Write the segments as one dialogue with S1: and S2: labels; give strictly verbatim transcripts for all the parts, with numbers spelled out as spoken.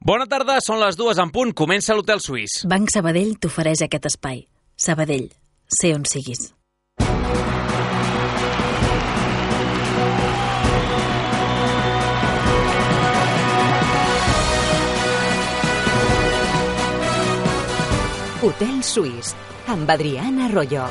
S1: Bona tarda, són les dues en punt, comença l'Hotel Suís.
S2: Banc Sabadell t'ofereix aquest espai. Sabadell, sé on siguis.
S3: Hotel Suís, amb Adriana Arroyo.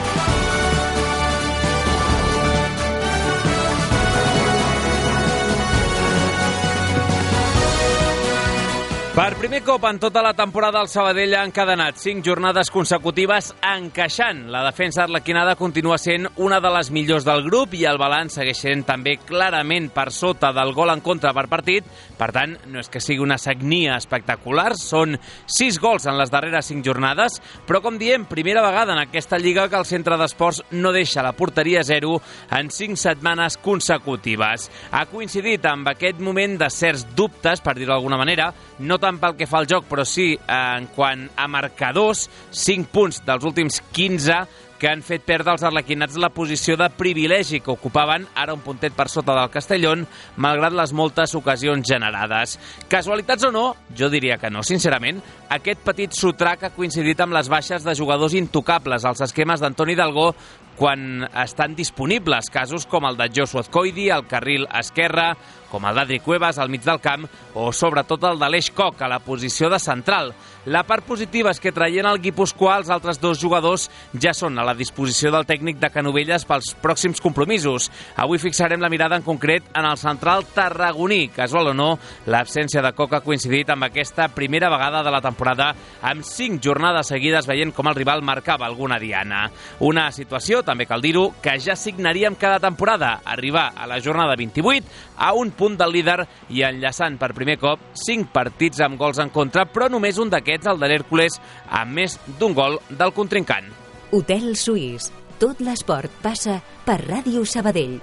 S1: Per primer cop en tota la temporada el Sabadell ha encadenat cinc jornades consecutives encaixant. La defensa arlequinada continua sent una de les millors del grup i el balanç segueix sent també clarament per sota del gol en contra per partit. Per tant, no és que sigui una sagnia espectacular, són sis gols en les darreres cinc jornades, però com diem, primera vegada en aquesta lliga que el centre d'esports no deixa la porteria zero en cinc setmanes consecutives. Ha coincidit amb aquest moment de certs dubtes, per dir-ho d'alguna manera, no tant pel que fa al joc, però sí en quant a marcadors, cinc punts dels últims quinze que han fet perdre als arlequinats la posició de privilegi que ocupaven, ara un puntet per sota del Castellón, malgrat les moltes ocasions generades. Casualitats o no? Jo diria que no, sincerament. Aquest petit sotrac ha coincidit amb les baixes de jugadors intocables als esquemes d'Antoni Dalgó quan estan disponibles, casos com el de Joshua Azcoidi al carril esquerre, com el d'Adri Cuevas al mig del camp o sobretot el de l'Eix Coc a la posició de central. La part positiva és que traient el guipuscoà els altres dos jugadors ja són a la disposició del tècnic de Canovelles pels pròxims compromisos. Avui fixarem la mirada en concret en el central tarragoní. Casual o no, l'absència de Coc ha coincidit amb aquesta primera vegada de la temporada amb cinc jornades seguides veient com el rival marcava alguna diana. Una situació, també cal dir-ho, que ja signaríem cada temporada, arribar a la jornada vint-i-vuit a un punt del líder i enllaçant per primer cop cinc partits amb gols en contra, però només un d'aquests, el de l'Hèrcules, amb més d'un gol del contrincant.
S3: Hotel Suís. Tot l'esport passa per Ràdio Sabadell.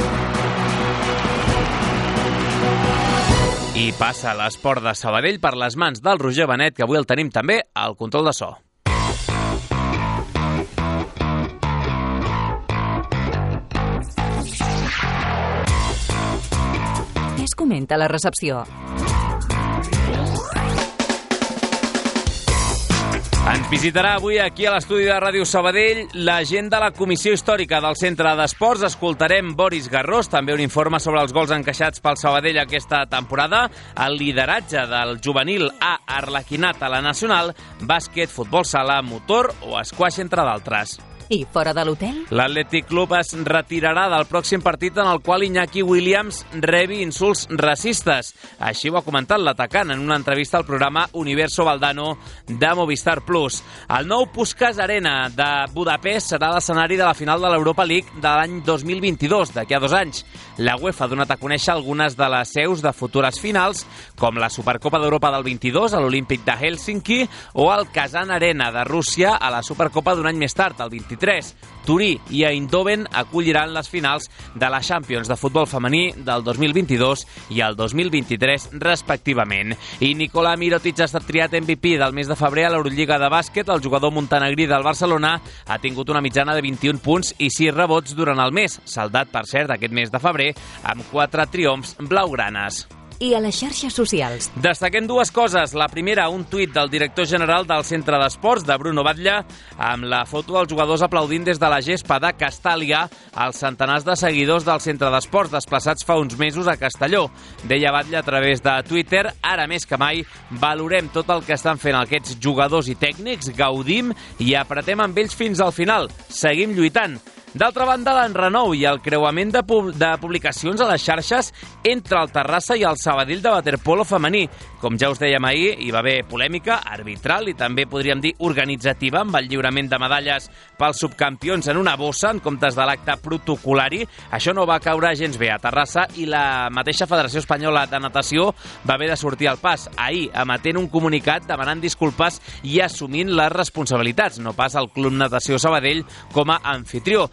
S1: I passa l'esport de Sabadell per les mans del Roger Benet, que avui el tenim també al control de so.
S3: Què es comenta a la recepció?
S1: Ens visitarà avui aquí a l'estudi de Ràdio Sabadell la gent de la Comissió Històrica del Centre d'Esports. Escoltarem Boris Garrós, també un informe sobre els gols encaixats pel Sabadell aquesta temporada, el lideratge del juvenil A arlequinat a la nacional, bàsquet, futbol sala, motor o esquaix, entre d'altres.
S3: I fora de l'hotel?
S1: L'Atlètic Club es retirarà del pròxim partit en el qual Iñaki Williams rebi insults racistes. Així ho ha comentat l'atacant en una entrevista al programa Universo Valdano de Movistar Plus. El nou Puskás Arena de Budapest serà l'escenari de la final de l'Europa League de l'any dos mil vint-i-dos, d'aquí a dos anys. La UEFA ha donat a conèixer algunes de les seus de futures finals, com la Supercopa d'Europa del vint-i-dos a l'Olímpic de Hèlsinki o el Kazan Arena de Rússia a la Supercopa d'un any més tard, el vint-i-tres. Turí i Eindhoven acolliran les finals de la Champions de futbol femení del dos mil vint-i-dos i el dos mil vint-i-tres, respectivament. I Nikola Mirotic ha estat triat M V P del mes de febrer a l'Eurolliga de bàsquet. El jugador montenegrí del Barcelona ha tingut una mitjana de vint-i-un punts i sis rebots durant el mes, saldat, per cert, aquest mes de febrer, amb quatre triomfs blaugranes.
S3: I a les xarxes socials?
S1: Destaquem dues coses. La primera, un tuit del director general del Centre d'Esports, de Bruno Batlle, amb la foto dels jugadors aplaudint des de la gespa de Castàlia als centenars de seguidors del Centre d'Esports desplaçats fa uns mesos a Castelló. Deia Batlle a través de Twitter: ara més que mai valorem tot el que estan fent aquests jugadors i tècnics, gaudim i apretem amb ells fins al final. Seguim lluitant. D'altra banda, l'enrenou i el creuament de, pub de publicacions a les xarxes entre el Terrassa i el Sabadell de waterpolo femení. Com ja us dèiem ahir, hi va haver polèmica arbitral i també podríem dir organitzativa amb el lliurament de medalles pels subcampions en una bossa en comptes de l'acte protocolari. Això no va caure gens bé a Terrassa i la mateixa Federació Espanyola de Natació va haver de sortir al pas ahir emetent un comunicat demanant disculpes i assumint les responsabilitats, no pas el Club Natació Sabadell com a anfitrió.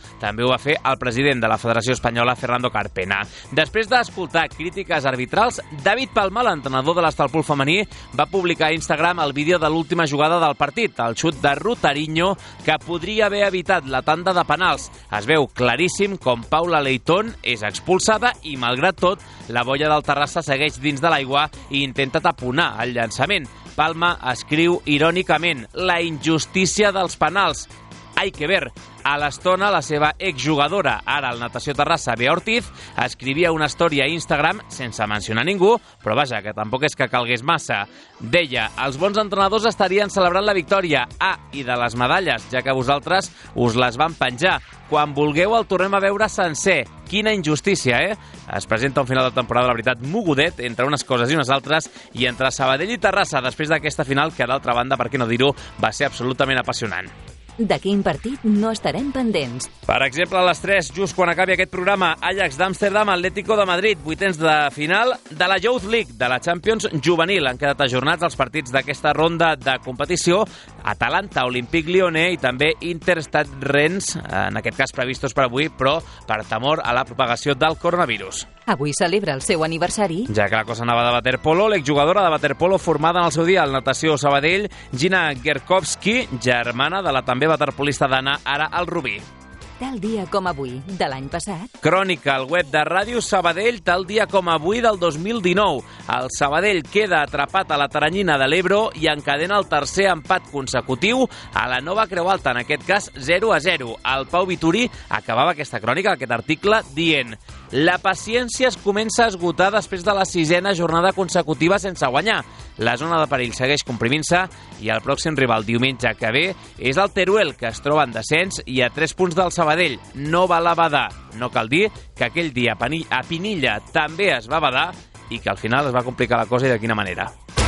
S1: també ho va fer el president de la Federació Espanyola, Fernando Carpena. Després d'escoltar crítiques arbitrals, David Palma, l'entrenador de l'Estalpul femení, va publicar a Instagram el vídeo de l'última jugada del partit, el xut de Rutariño, que podria haver evitat la tanda de penals. Es veu claríssim com Paula Leitón és expulsada i, malgrat tot, la boia del Terrassa segueix dins de l'aigua i intenta taponar el llançament. Palma escriu irònicament: la injustícia dels penals. Hay que ver. A l'estona, la seva exjugadora, ara al Natació Terrassa, Bea Ortiz, escrivia una història a Instagram sense mencionar ningú, però vaja, que tampoc és que calgués massa. Deia: els bons entrenadors estarien celebrant la victòria. Ah, i de les medalles, ja que vosaltres us les van penjar. Quan vulgueu el tornem a veure sencer. Quina injustícia, eh? Es presenta un final de temporada, la veritat, mogudet, entre unes coses i unes altres, i entre Sabadell i Terrassa, després d'aquesta final, que d'altra banda, per què no dir-ho, va ser absolutament apassionant.
S3: De quin partit no estarem pendents?
S1: Per exemple, a les tres, just quan acabi aquest programa, Ajax d'Amsterdam, Atlético de Madrid, vuitens de final de la Youth League, de la Champions juvenil. Han quedat ajornats els partits d'aquesta ronda de competició. Atalanta, Olympique Lyonnais i també Interstad Rennes, en aquest cas previstos per avui, però per temor a la propagació del coronavirus.
S3: Avui celebra el seu aniversari.
S1: Ja que la cosa anava de waterpolo, l'exjugadora de waterpolo formada en el seu dia al Natació Sabadell, Gina Gerkovski, germana de la també waterpolista d'Anna, ara al Rubí.
S3: Tal dia com avui, de l'any passat.
S1: Crònica, el web de Ràdio Sabadell, tal dia com avui del dos mil dinou. El Sabadell queda atrapat a la Taranyina de l'Ebro i encadena el tercer empat consecutiu a la Nova Creu Alta, en aquest cas zero a zero. El Pau Vituri acabava aquesta crònica, aquest article, dient: la paciència es comença a esgotar després de la sisena jornada consecutiva sense guanyar. La zona de perill segueix comprimint-se i el pròxim rival diumenge que ve és el Teruel, que es troba en descens i a tres punts del Sabadell. No va la badar. No cal dir que aquell dia a Pinilla també es va badar i que al final es va complicar la cosa, i de quina manera.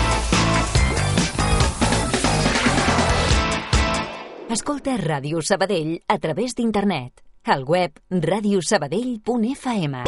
S3: Escolta Ràdio Sabadell a través d'internet. Al web radiosabadell punt f m.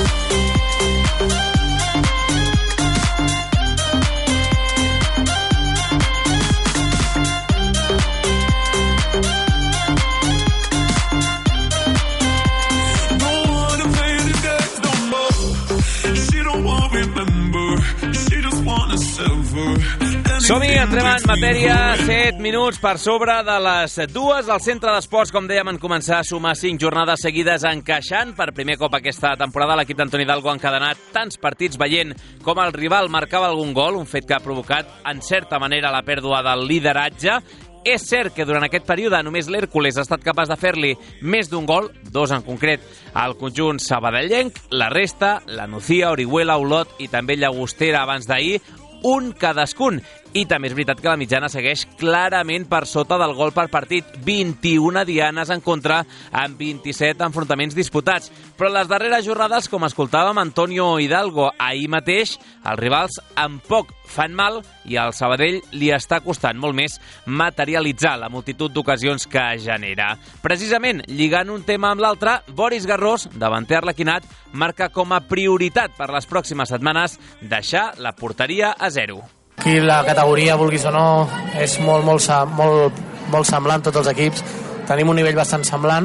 S1: Som-hi, entrem en matèria, set minuts per sobre de les dues. Al centre d'esports, com dèiem, en començar a sumar cinc jornades seguides encaixant. Per primer cop aquesta temporada l'equip d'Antoni Hidalgo ha encadenat tants partits veient com el rival marcava algun gol, un fet que ha provocat, en certa manera, la pèrdua del lideratge. És cert que durant aquest període només l'Hèrcules ha estat capaç de fer-li més d'un gol, dos en concret, al conjunt sabadellenc. La resta, la Nucía, Orihuela, Olot i també Llagostera abans d'ahir, un cadascun. I també és veritat que la mitjana segueix clarament per sota del gol per partit. vint-i-una dianes en contra amb vint-i-set enfrontaments disputats. Però les darreres jornades, com escoltàvem Antonio Hidalgo ahir mateix, els rivals amb poc fan mal i al Sabadell li està costant molt més materialitzar la multitud d'ocasions que genera. Precisament, lligant un tema amb l'altre, Boris Garrós, davanter arlequinat, marca com a prioritat per les pròximes setmanes deixar la porteria a zero.
S4: Aquí la categoria, vulguis o no, és molt, molt, molt, molt semblant, tots els equips. Tenim un nivell bastant semblant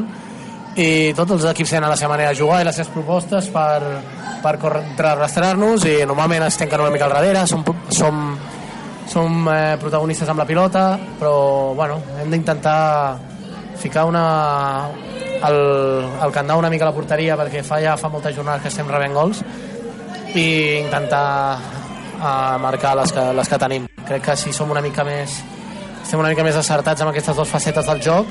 S4: i tots els equips tenen la seva manera de jugar i les seves propostes per, per contrarrestar-nos, i normalment es tanquen una mica al darrere, som, som, som eh, protagonistes amb la pilota, però bueno, hem d'intentar ficar una, el, el candau una mica a la porteria, perquè fa ja fa moltes jornades que estem rebent gols, i intentar a marcar les que, les que tenim. Crec que si som una mica més estem una mica més acertats amb aquestes dues facetes del joc,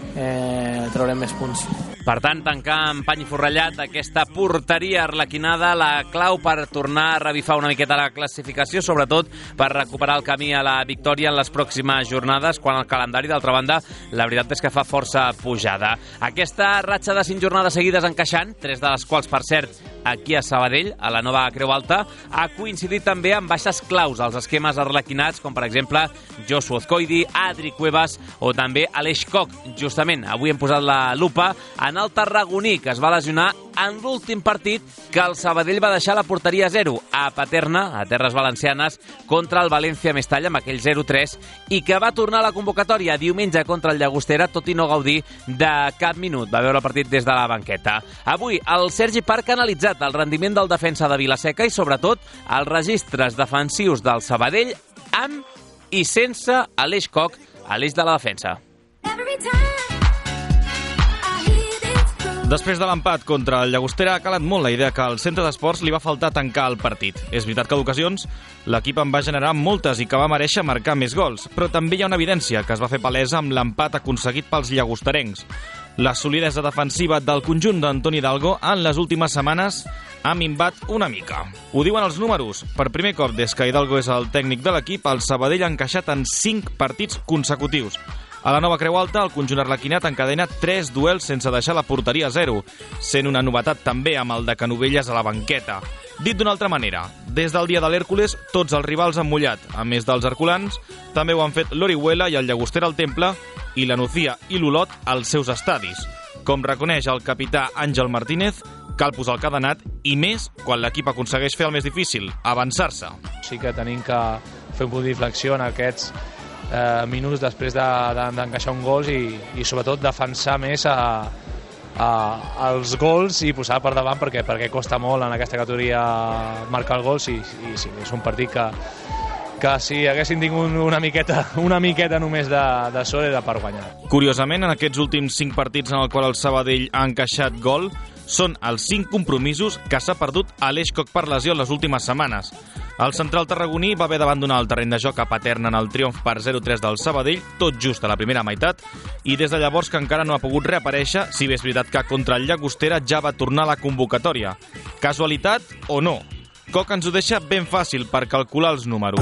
S4: eh, traurem més punts.
S1: Per tant, tancar amb pany forrellat aquesta porteria arlequinada, la clau per tornar a revifar una miqueta la classificació, sobretot per recuperar el camí a la victòria en les pròximes jornades, quan el calendari, d'altra banda, la veritat és que fa força pujada. Aquesta ratxa de cinc jornades seguides encaixant, tres de les quals, per cert, aquí a Sabadell, a la Nova Creu Alta, ha coincidit també amb baixes claus als esquemes arlequinats, com per exemple Josu Ozcoidi, Adri Cuevas o també Aleix Koch. Justament, avui hem posat posat la lupa en el tarragoní, que es va lesionar en l'últim partit que el Sabadell va deixar la porteria a zero a Paterna, a Terres Valencianes, contra el València Mestalla, amb aquell zero tres, i que va tornar a la convocatòria diumenge contra el Llagostera, tot i no gaudir de cap minut. Va veure el partit des de la banqueta. Avui, el Sergi Parc ha analitzat el rendiment del defensa de Vilaseca i, sobretot, els registres defensius del Sabadell amb i sense Aleix Coc a l'eix de la defensa.
S5: Després de l'empat contra el Llagostera ha calat molt la idea que al centre d'esports li va faltar tancar el partit. És veritat que d'ocasions l'equip en va generar moltes i que va mereixer marcar més gols, però també hi ha una evidència que es va fer palesa amb l'empat aconseguit pels llagosterencs. La solidesa defensiva del conjunt d'Antoni Hidalgo en les últimes setmanes ha minvat una mica. Ho diuen els números. Per primer cop des que Hidalgo és el tècnic de l'equip, el Sabadell ha encaixat en cinc partits consecutius. A la nova Creu Alta, el conjunt arlequinat encadena tres duels sense deixar la porteria a zero, sent una novetat també amb el de Canovelles a la banqueta. Dit d'una altra manera, des del dia de l'Hèrcules, tots els rivals han mullat. A més dels herculans, també ho han fet l'Orihuela i el Llagostera al Temple i la Nucía i l'Olot als seus estadis. Com reconeix el capità Àngel Martínez, cal posar el cadenat i més quan l'equip aconsegueix fer el més difícil, avançar-se.
S6: Sí que tenim que fer un punt d'inflexió en aquests eh, minuts després d'encaixar de, de, un gol i, i sobretot defensar més a, a, als gols i posar per davant perquè, perquè costa molt en aquesta categoria marcar el gol i, i sí, és un partit que, que si haguessin tingut una miqueta, una miqueta només de, de sort era per guanyar.
S5: Curiosament, en aquests últims cinc partits en el qual el Sabadell ha encaixat gol, són els cinc compromisos que s'ha perdut Aleix Coc per lesió en les últimes setmanes. El central tarragoní va haver d'abandonar el terreny de joc a Paterna en el triomf per zero tres del Sabadell, tot just a la primera meitat, i des de llavors que encara no ha pogut reaparèixer, si bé és veritat que contra el Llagostera ja va tornar a la convocatòria. Casualitat o no? Coc ens ho deixa ben fàcil per calcular els números.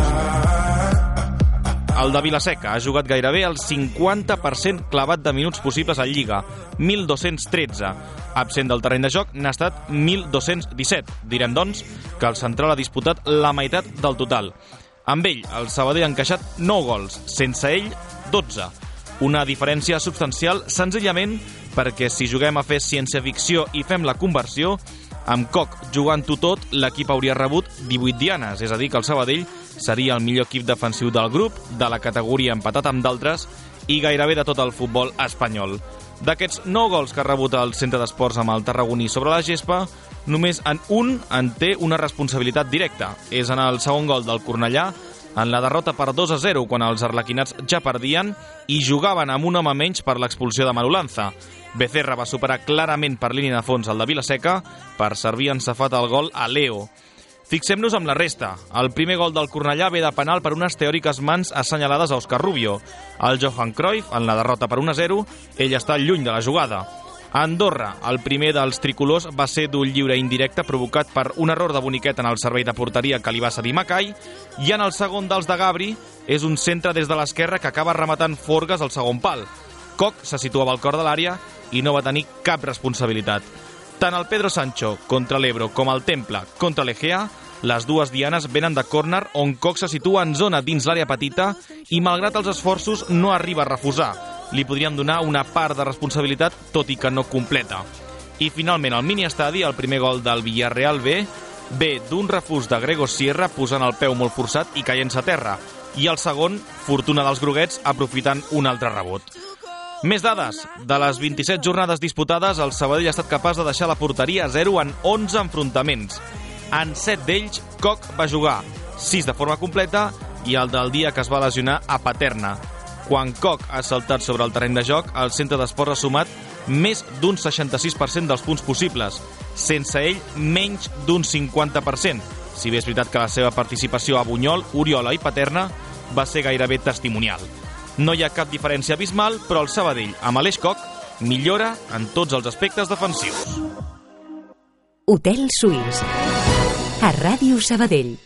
S5: El de Vilaseca ha jugat gairebé el cinquanta per cent clavat de minuts possibles a Lliga, mil dos-cents tretze. Absent del terreny de joc n'ha estat mil dos-cents disset. Direm, doncs, que el central ha disputat la meitat del total. Amb ell, el Sabadell ha encaixat nou gols, sense ell, dotze. Una diferència substancial, senzillament perquè si juguem a fer ciència-ficció i fem la conversió, amb Coc jugant-ho tot, l'equip hauria rebut divuit dianes, és a dir, que el Sabadell seria el millor equip defensiu del grup, de la categoria empatat amb d'altres i gairebé de tot el futbol espanyol. D'aquests nou gols que ha rebut el centre d'esports amb el tarragoní sobre la gespa, només en un en té una responsabilitat directa. És en el segon gol del Cornellà, en la derrota per dos a zero, quan els arlequinats ja perdien i jugaven amb un home menys per l'expulsió de Manolanza. Becerra va superar clarament per línia de fons el de Vilaseca per servir encefat el gol a Leo. Fixem-nos amb la resta. El primer gol del Cornellà ve de penal per unes teòriques mans assenyalades a Òscar Rubio. El Johan Cruyff, en la derrota per un a zero, ell està lluny de la jugada. A Andorra, el primer dels tricolors va ser d'un lliure indirecte provocat per un error de Boniquet en el servei de porteria que li va cedir Macai, i en el segon dels de Gabri és un centre des de l'esquerra que acaba rematant Forgas al segon pal. Coc se situava al cor de l'àrea i no va tenir cap responsabilitat. Tant el Pedro Sancho contra l'Ebro com el Temple contra l'Egea, les dues dianes venen de córner on Coc se situa en zona dins l'àrea petita i malgrat els esforços no arriba a refusar. Li podríem donar una part de responsabilitat, tot i que no completa. I finalment, al mini-estadi, el primer gol del Villarreal B ve d'un refús de Gregor Sierra posant el peu molt forçat i caient-se a terra. I el segon, fortuna dels groguets, aprofitant un altre rebot. Més dades. De les vint-i-set jornades disputades, el Sabadell ha estat capaç de deixar la porteria a zero en onze enfrontaments. En set d'ells, Coc va jugar, sis de forma completa, i el del dia que es va lesionar a Paterna. Quan Coc ha saltat sobre el terreny de joc, el centre d'esports ha sumat més d'un seixanta-sis per cent dels punts possibles. Sense ell, menys d'un cinquanta per cent. Si bé és veritat que la seva participació a Bunyol, Oriola i Paterna va ser gairebé testimonial. No hi ha cap diferència abismal, però el Sabadell, amb Aleix Coc, millora en tots els aspectes defensius.
S3: Hotel Suís. A Ràdio Sabadell.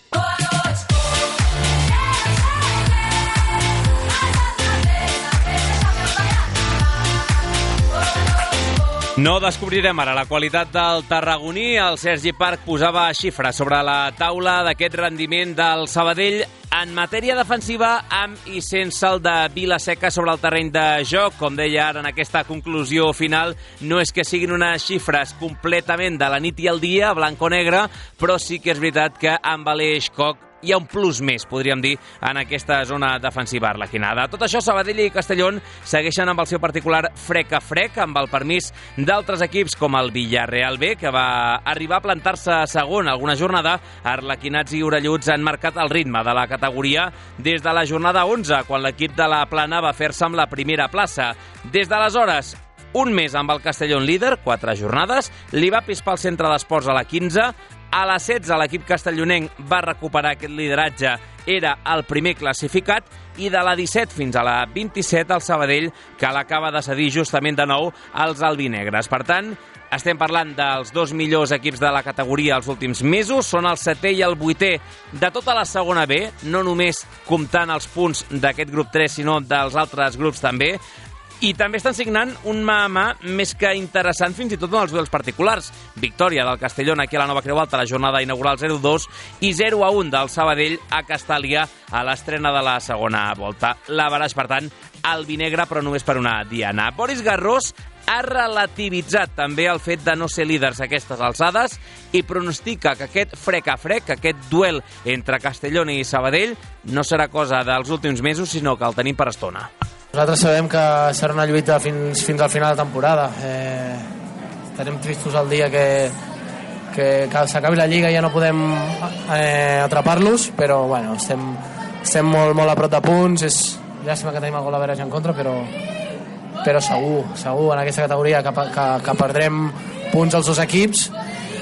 S1: No descobrirem ara la qualitat del tarragoní. El Sergi Parc posava xifres sobre la taula d'aquest rendiment del Sabadell en matèria defensiva, amb i sense el de Vila-seca sobre el terreny de joc. Com deia ara en aquesta conclusió final, no és que siguin unes xifres completament de la nit i el dia, blanc o negre, però sí que és veritat que amb Aleix Coc hi ha un plus més, podríem dir, en aquesta zona defensiva arlequinada. Tot això, Sabadell i Castellón segueixen amb el seu particular frec a frec, amb el permís d'altres equips com el Villarreal B, que va arribar a plantar-se segon alguna jornada. Arlequinats i orelluts han marcat el ritme de la categoria des de la jornada onze, quan l'equip de la Plana va fer-se amb la primera plaça. Des d'aleshores, un mes amb el Castellón líder, quatre jornades, li va pispar el centre d'esports a la quinze, a la setze l'equip castellonenc va recuperar aquest lideratge, era el primer classificat, i de la disset fins a la vint-i-set el Sabadell, que l'acaba de cedir justament de nou als albinegres. Per tant, estem parlant dels dos millors equips de la categoria els últims mesos, són el setè i el vuitè de tota la segona B, no només comptant els punts d'aquest grup tres, sinó dels altres grups també. I també estan signant un mà a mà més que interessant fins i tot en els duels particulars. Victòria del Castellón aquí a la Nova Creu Alta, la jornada inaugural zero dos, i zero a un del Sabadell a Castàlia a l'estrena de la segona volta. L'averaix, per tant, albinegre, però només per una diana. Boris Garrós ha relativitzat també el fet de no ser líders a aquestes alçades i pronostica que aquest frec a frec, aquest duel entre Castellón i Sabadell, no serà cosa dels últims mesos, sinó que el tenim per estona.
S4: Nosaltres sabem que serà una lluita fins, fins al final de temporada. Eh, estarem tristos el dia que, que, que s'acabi la Lliga i ja no podem eh, atrapar-los, però bueno, estem, estem molt, molt a prop de punts. És llàstima que tenim el gol average en contra, però, però segur, segur en aquesta categoria que, que, que perdrem punts als dos equips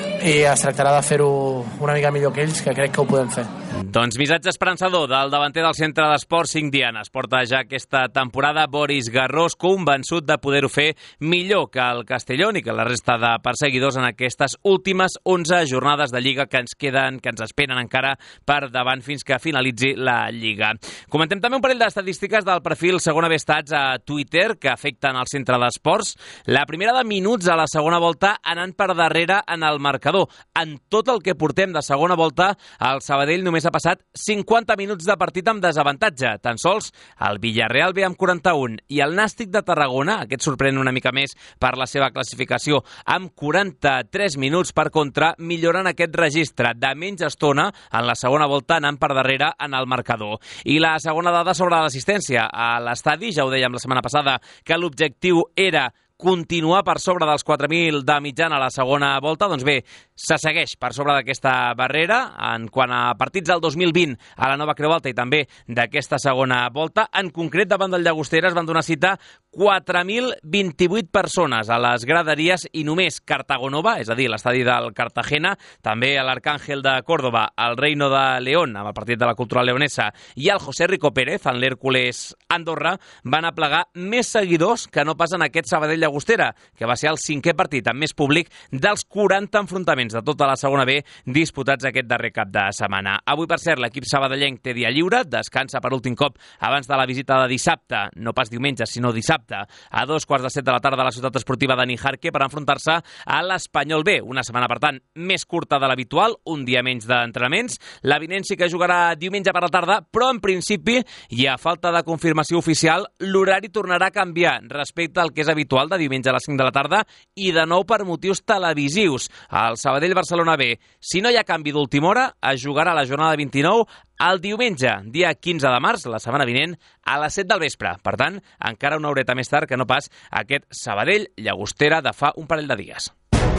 S4: i es tractarà de fer-ho una mica millor que ells, que crec que ho podem fer.
S1: Doncs missatge esperançador del davanter del centre d'esports cinc dianes. Porta ja aquesta temporada Boris Garrós, convençut de poder-ho fer millor que el Castellón i que la resta de perseguidors en aquestes últimes onze jornades de Lliga que ens queden, que ens esperen encara per davant fins que finalitzi la Lliga. Comentem també un parell d'estadístiques del perfil Segona B Stats a Twitter que afecten el centre d'esports. La primera de minuts a la segona volta anant per darrere en el marcador. En tot el que portem de segona volta, el Sabadell només ha passat cinquanta minuts de partit amb desavantatge. Tan sols el Villarreal ve amb quaranta-un i el Nàstic de Tarragona, aquest sorprèn una mica més per la seva classificació, amb quaranta-tres minuts per contra, milloren aquest registre de menys estona en la segona volta anant per darrere en el marcador. I la segona dada sobre l'assistència a l'estadi, ja ho dèiem la setmana passada, que l'objectiu era continuar per sobre dels quatre mil de mitjana a la segona volta, doncs bé, se segueix per sobre d'aquesta barrera en quant a partits del dos mil vint a la Nova Creu Alta i també d'aquesta segona volta. En concret, davant del Llagostera es van donar cita quatre mil vint-i-vuit persones a les graderies i només Cartagonova, és a dir, l'estadi del Cartagena, també a l'Arcángel de Córdoba, el Reino de León, amb el partit de la Cultural Leonesa, i el José Rico Pérez, en l'Hércules Andorra, van aplegar més seguidors que no pas en aquest Sabadell Llagostera, que va ser el cinquè partit amb més públic dels quaranta enfrontaments de tota la segona B disputats aquest darrer cap de setmana. Avui, per cert, l'equip sabadellenc té dia lliure, descansa per últim cop abans de la visita de dissabte, no pas diumenge, sinó dissabte, a dos quarts de set de la tarda a la ciutat esportiva de Nijarque per enfrontar-se a l'Espanyol B. Una setmana, per tant, més curta de l'habitual, un dia menys d'entrenaments. La vinent sí que jugarà diumenge per la tarda, però en principi, i a falta de confirmació oficial, l'horari tornarà a canviar respecte al que és habitual de diumenge a les cinc de la tarda i de nou per motius televisius. El Sabadell-Barcelona B, si no hi ha canvi d'última hora, es jugarà la jornada vint-i-nou el diumenge, dia quinze de març, la setmana vinent, a les set del vespre. Per tant, encara una horeta més tard que no pas aquest Sabadell-Llagostera de fa un parell de dies.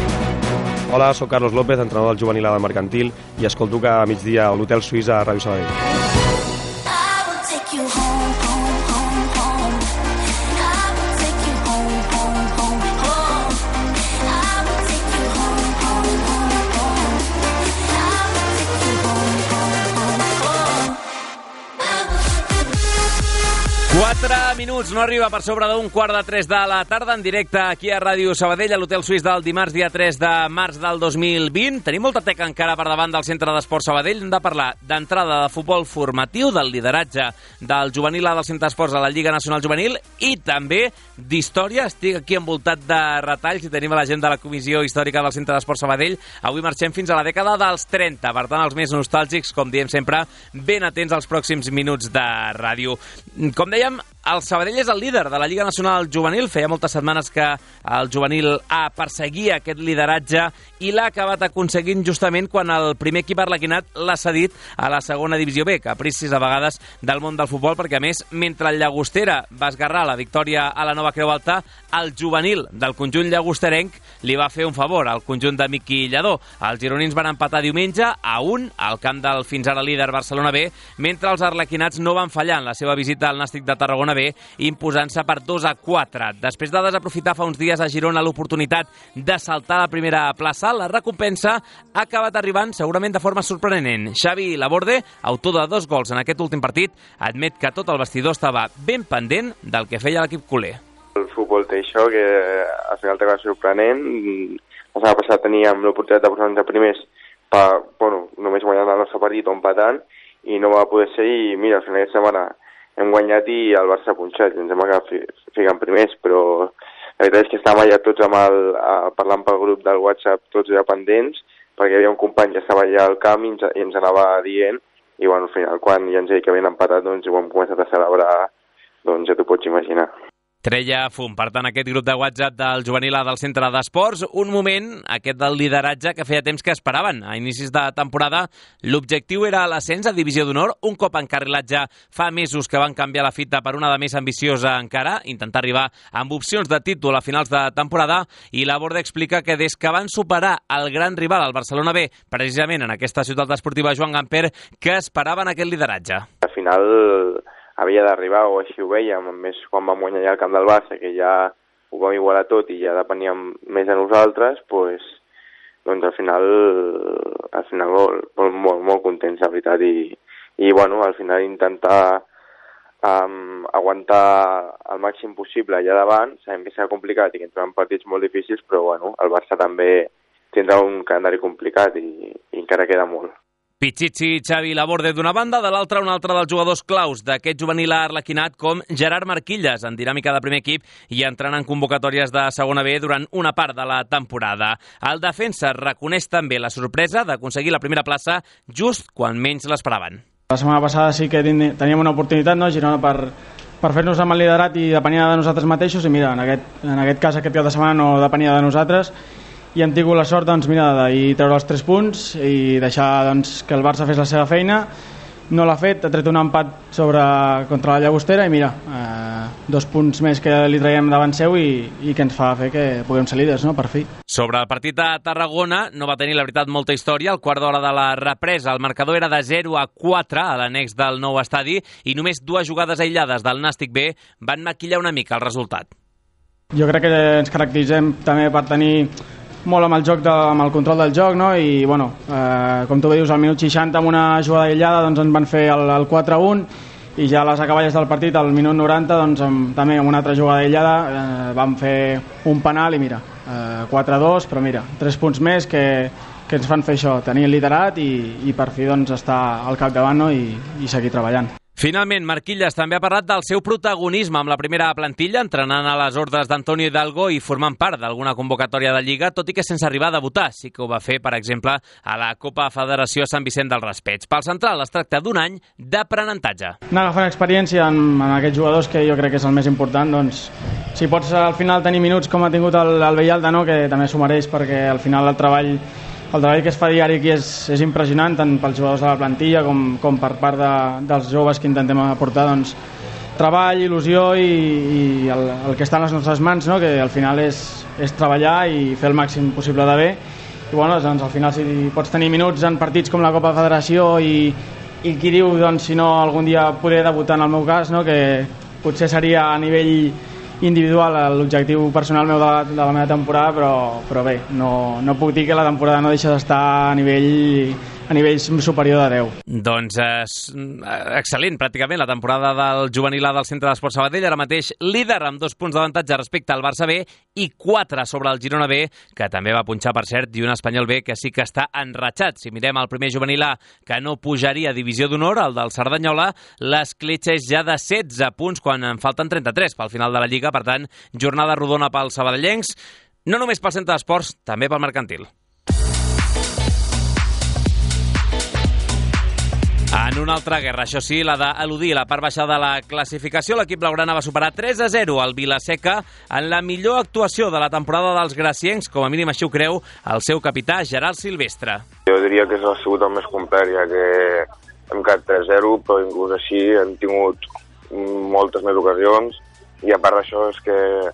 S7: Hola, soc Carlos López, entrenador del juvenil del Mercantil, i escolto cada migdia a l'Hotel Suís a Ràdio Sabadell.
S1: quatre Quatre minuts, no arriba per sobre d'un quart de tres de la tarda, en directe aquí a Ràdio Sabadell, a l'Hotel Suís del dimarts, dia tres de març del dos mil vint. Tenim molta teca encara per davant del Centre d'Esport Sabadell. Hem de parlar d'entrada de futbol formatiu, del lideratge del juvenil A del Centre d'Esports a la Lliga Nacional Juvenil i també d'història. Estic aquí envoltat de retalls i tenim a la gent de la Comissió Històrica del Centre d'Esport Sabadell. Avui marxem fins a la dècada dels trenta, per tant, els més nostàlgics, com diem sempre, ben atents als pròxims minuts de ràdio. Com dèiem, el Sabadell és el líder de la Lliga Nacional Juvenil. Feia moltes setmanes que el juvenil A perseguia aquest lideratge i l'ha acabat aconseguint justament quan el primer equip arlequinat l'ha cedit a la segona divisió B, capricis a vegades del món del futbol, perquè a més, mentre el Llagostera va esgarrar la victòria a la Nova Creu Alta, el juvenil del conjunt llagosterenc li va fer un favor al conjunt de Miqui Lledó. Els gironins van empatar diumenge a un al camp del fins ara líder Barcelona B, mentre els arlequinats no van fallar en la seva visita al Nàstic de Tarragona B, imposant-se per dos a quatre. Després de desaprofitar fa uns dies a Girona l'oportunitat de saltar a la primera plaça, la recompensa ha acabat arribant segurament de forma sorprenent. Xavi Laborde, autor de dos gols en aquest últim partit, admet que tot el vestidor estava ben pendent del que feia l'equip culer.
S8: El futbol té això, que al final t'acaba sorprenent. La setmana passada teníem l'oportunitat de posar-nos de primers per, bueno, només guanyant el nostre partit o empatant, i no va poder ser, i mira, al final de setmana hem guanyat i el Barça ha punxat, i ens hem acabat ficant primers, però la veritat és que estàvem allà tots amb el, a, parlant pel grup del WhatsApp, tots ja pendents, perquè hi havia un company que estava allà al camp i ens, i ens anava dient, i bueno, al final, quan ja ens he dit que havien empatat, doncs ho hem començat a celebrar, doncs ja t'ho pots imaginar.
S1: Treia fum, per tant, aquest grup de WhatsApp del juvenil A del Centre d'Esports, un moment, aquest del lideratge, que feia temps que esperaven. A inicis de temporada, l'objectiu era l'ascens a Divisió d'Honor, un cop encarrilat ja fa mesos que van canviar la fita per una de més ambiciosa encara, intentar arribar amb opcions de títol a finals de temporada, i la Borda explica que des que van superar el gran rival, el Barcelona B, precisament en aquesta ciutat esportiva Joan Gamper, que esperaven aquest lideratge.
S8: Al final havia d'arribar, o així ho vèiem, més quan vam guanyar ja el camp del Barça, que ja ho vam igualar tot i ja depeníem més de nosaltres, pues, doncs al final, al final molt, molt, molt contents, la veritat, i, i bueno, al final intentar um, aguantar el màxim possible allà davant. Sabem que serà complicat i que entraran partits molt difícils, però bueno, el Barça també tindrà un calendari complicat i, i encara queda molt.
S1: Pichichi, Xavi Laborde d'una banda, de l'altra un altre dels jugadors claus d'aquest juvenil arlequinat, com Gerard Marquilles, en dinàmica de primer equip i entrant en convocatòries de segona B durant una part de la temporada. El defensa reconeix també la sorpresa d'aconseguir la primera plaça just quan menys l'esperaven.
S9: La setmana passada sí que teníem una oportunitat, no, Girona, per, per fer-nos amb el liderat i depenia de nosaltres mateixos, i mira, en aquest, en aquest cas aquest cap de setmana no depenia de nosaltres, i hem tingut la sort, doncs, mira, d'ahir treure els tres punts i deixar, doncs, que el Barça fes la seva feina. No l'ha fet, ha tret un empat sobre, contra la Llagostera i mira, eh, dos punts més que li traiem davant seu i, i que ens fa fer que puguem ser líders, no?, per fi.
S1: Sobre el partit de Tarragona no va tenir, la veritat, molta història. Al quart d'hora de la represa el marcador era de zero a quatre a l'annex del nou estadi i només dues jugades aïllades del Nàstic B van maquillar una mica el resultat.
S9: Jo crec que ens caracteritzem també per tenir molt amb el joc de, amb el control del joc, no? I bueno, eh, com tu bé dius, al minut seixanta amb una jugada aïllada doncs ens van fer el, el quatre a un, i ja a les acaballes del partit al minut noranta doncs amb, també amb una altra jugada aïllada eh, van fer un penal i mira, eh, quatre a dos, però mira, tres punts més que, que ens fan fer això, tenir el liderat i, i per fi doncs estar al capdavant, no? I, i seguir treballant.
S1: Finalment, Marquilles també ha parlat del seu protagonisme amb la primera plantilla, entrenant a les ordres d'Antonio Hidalgo i formant part d'alguna convocatòria de Lliga, tot i que sense arribar a debutar. Sí que ho va fer, per exemple, a la Copa Federació Sant Vicent del Raspeig. Pel central es tracta d'un any d'aprenentatge.
S9: Anar agafant experiència en, en aquests jugadors, que jo crec que és el més important. Doncs, si pots al final tenir minuts com ha tingut el, el Bellalda, no? Que també s'ho mereix, perquè al final el treball El treball que es fa diari aquí és, és impressionant, tant pels jugadors de la plantilla com, com per part de, dels joves que intentem aportar, doncs, treball, il·lusió i, i el, el que està en les nostres mans, no? Que al final és, és treballar i fer el màxim possible de bé. I bueno, doncs, al final si pots tenir minuts en partits com la Copa Federació i, i qui diu doncs, si no algun dia poder debutar en el meu cas, no? Que potser seria a nivell individual l'objectiu personal meu de la, de la meva temporada, però, però bé, no, no puc dir que la temporada no deixa d'estar a nivell a nivell superior de deu.
S1: Doncs eh, excel·lent, pràcticament, la temporada del juvenil A del Centre d'Esport Sabadell, ara mateix líder amb dos punts d'avantatge respecte al Barça B i quatre sobre el Girona B, que també va punxar, per cert, i un Espanyol B que sí que està enratxat. Si mirem el primer juvenil A, que no pujaria a divisió d'honor, el del Cerdanyola, l'escletxa és ja de setze punts quan en falten trenta-tres pel final de la Lliga. Per tant, jornada rodona pels sabadellencs, no només pel Centre d'Esports, també pel Mercantil. En una altra guerra, això sí, la d'eludir la part baixa de la classificació, l'equip blaugrana va superar tres a zero al Vilaseca en la millor actuació de la temporada dels graciencs, com a mínim així ho creu el seu capità, Gerard Silvestre.
S8: Jo diria que ha sigut el més complet, ja que hem quedat tres a zero, però inclús així hem tingut moltes més ocasions, i a part d'això és que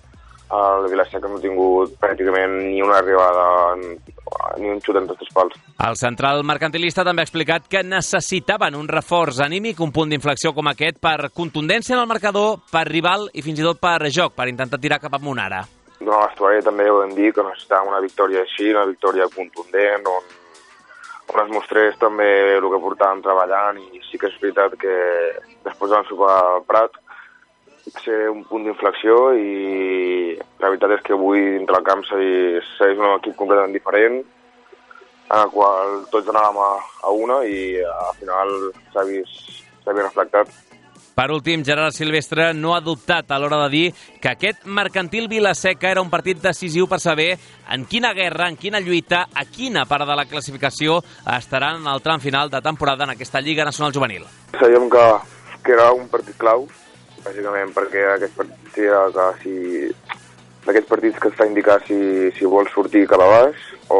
S8: el Vilaseca no ha tingut pràcticament ni una arribada, ni un xut entre tres pals.
S1: El central mercantilista també ha explicat que necessitaven un reforç anímic, un punt d'inflexió com aquest, per contundència en el marcador, per rival i fins i tot per joc, per intentar tirar cap amunt ara.
S8: Durant l'estuari també ho vam dir que necessitàvem una victòria així, una victòria contundent, on, on es mostrés també el que portàvem treballant, i sí que és veritat que després de l'ensopar al Prat va ser un punt d'inflexió, i la veritat és que avui dintre el camp segueix un equip completament diferent, en el qual tots anàvem a, a una, i al final s'ha vist, s'ha vist reflectat.
S1: Per últim, Gerard Silvestre no ha dubtat a l'hora de dir que aquest Mercantil Vilaseca era un partit decisiu per saber en quina guerra, en quina lluita, a quina part de la classificació estaran en el tram final de temporada en aquesta Lliga Nacional Juvenil.
S8: Sabíem que, que era un partit clau, bàsicament perquè aquest partit era que si d'aquests partits que està indicat si, si vols sortir cap a baix, o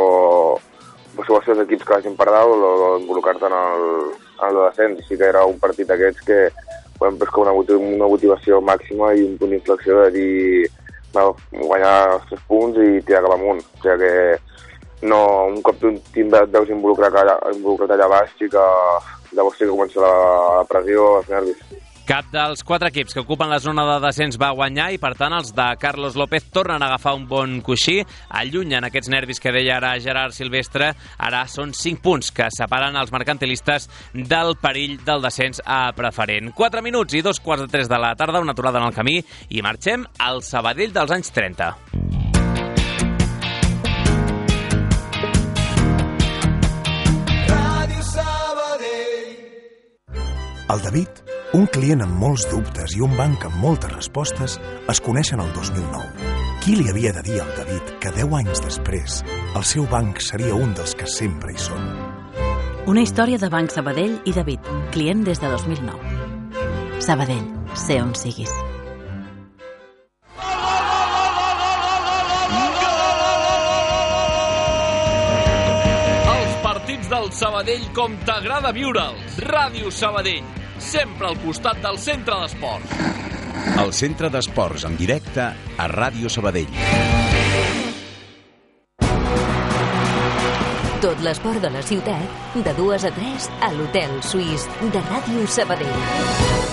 S8: si vols ser els equips que hagin per dalt, o involucrar-te en el, en el descens. Sí que era un partit d'aquests que podem pescar una, una motivació màxima i un punt d'inflexió de dir no, guanyar els tres punts i tirar cap amunt. O sigui que no, un cop tu veus involucrat allà, involucrat allà baix, sí que llavors sí que comença la, la pressió, els nervis.
S1: Cap dels quatre equips que ocupen la zona de descens va guanyar, i per tant els de Carlos López tornen a agafar un bon coixí, allunyen aquests nervis que deia ara Gerard Silvestre. Ara són cinc punts que separen els mercantilistes del perill del descens a preferent. Quatre minuts i dos quarts de tres de la tarda, una aturada en el camí, i marxem al Sabadell dels anys trenta.
S10: El David, un client amb molts dubtes i un banc amb moltes respostes, es coneixen el dos mil nou. Qui li havia de dir al David que deu anys després el seu banc seria un dels que sempre hi són?
S2: Una història de Banc Sabadell i David, client des de dos mil nou. Sabadell, sé on siguis.
S1: Els partits del Sabadell com t'agrada viure'ls. Ràdio Sabadell, sempre al costat del Centre d'Esports.
S11: El Centre d'Esports en directe a Ràdio Sabadell.
S3: Tot l'esport de la ciutat, de dues a tres, a l'Hotel Suís de Ràdio Sabadell.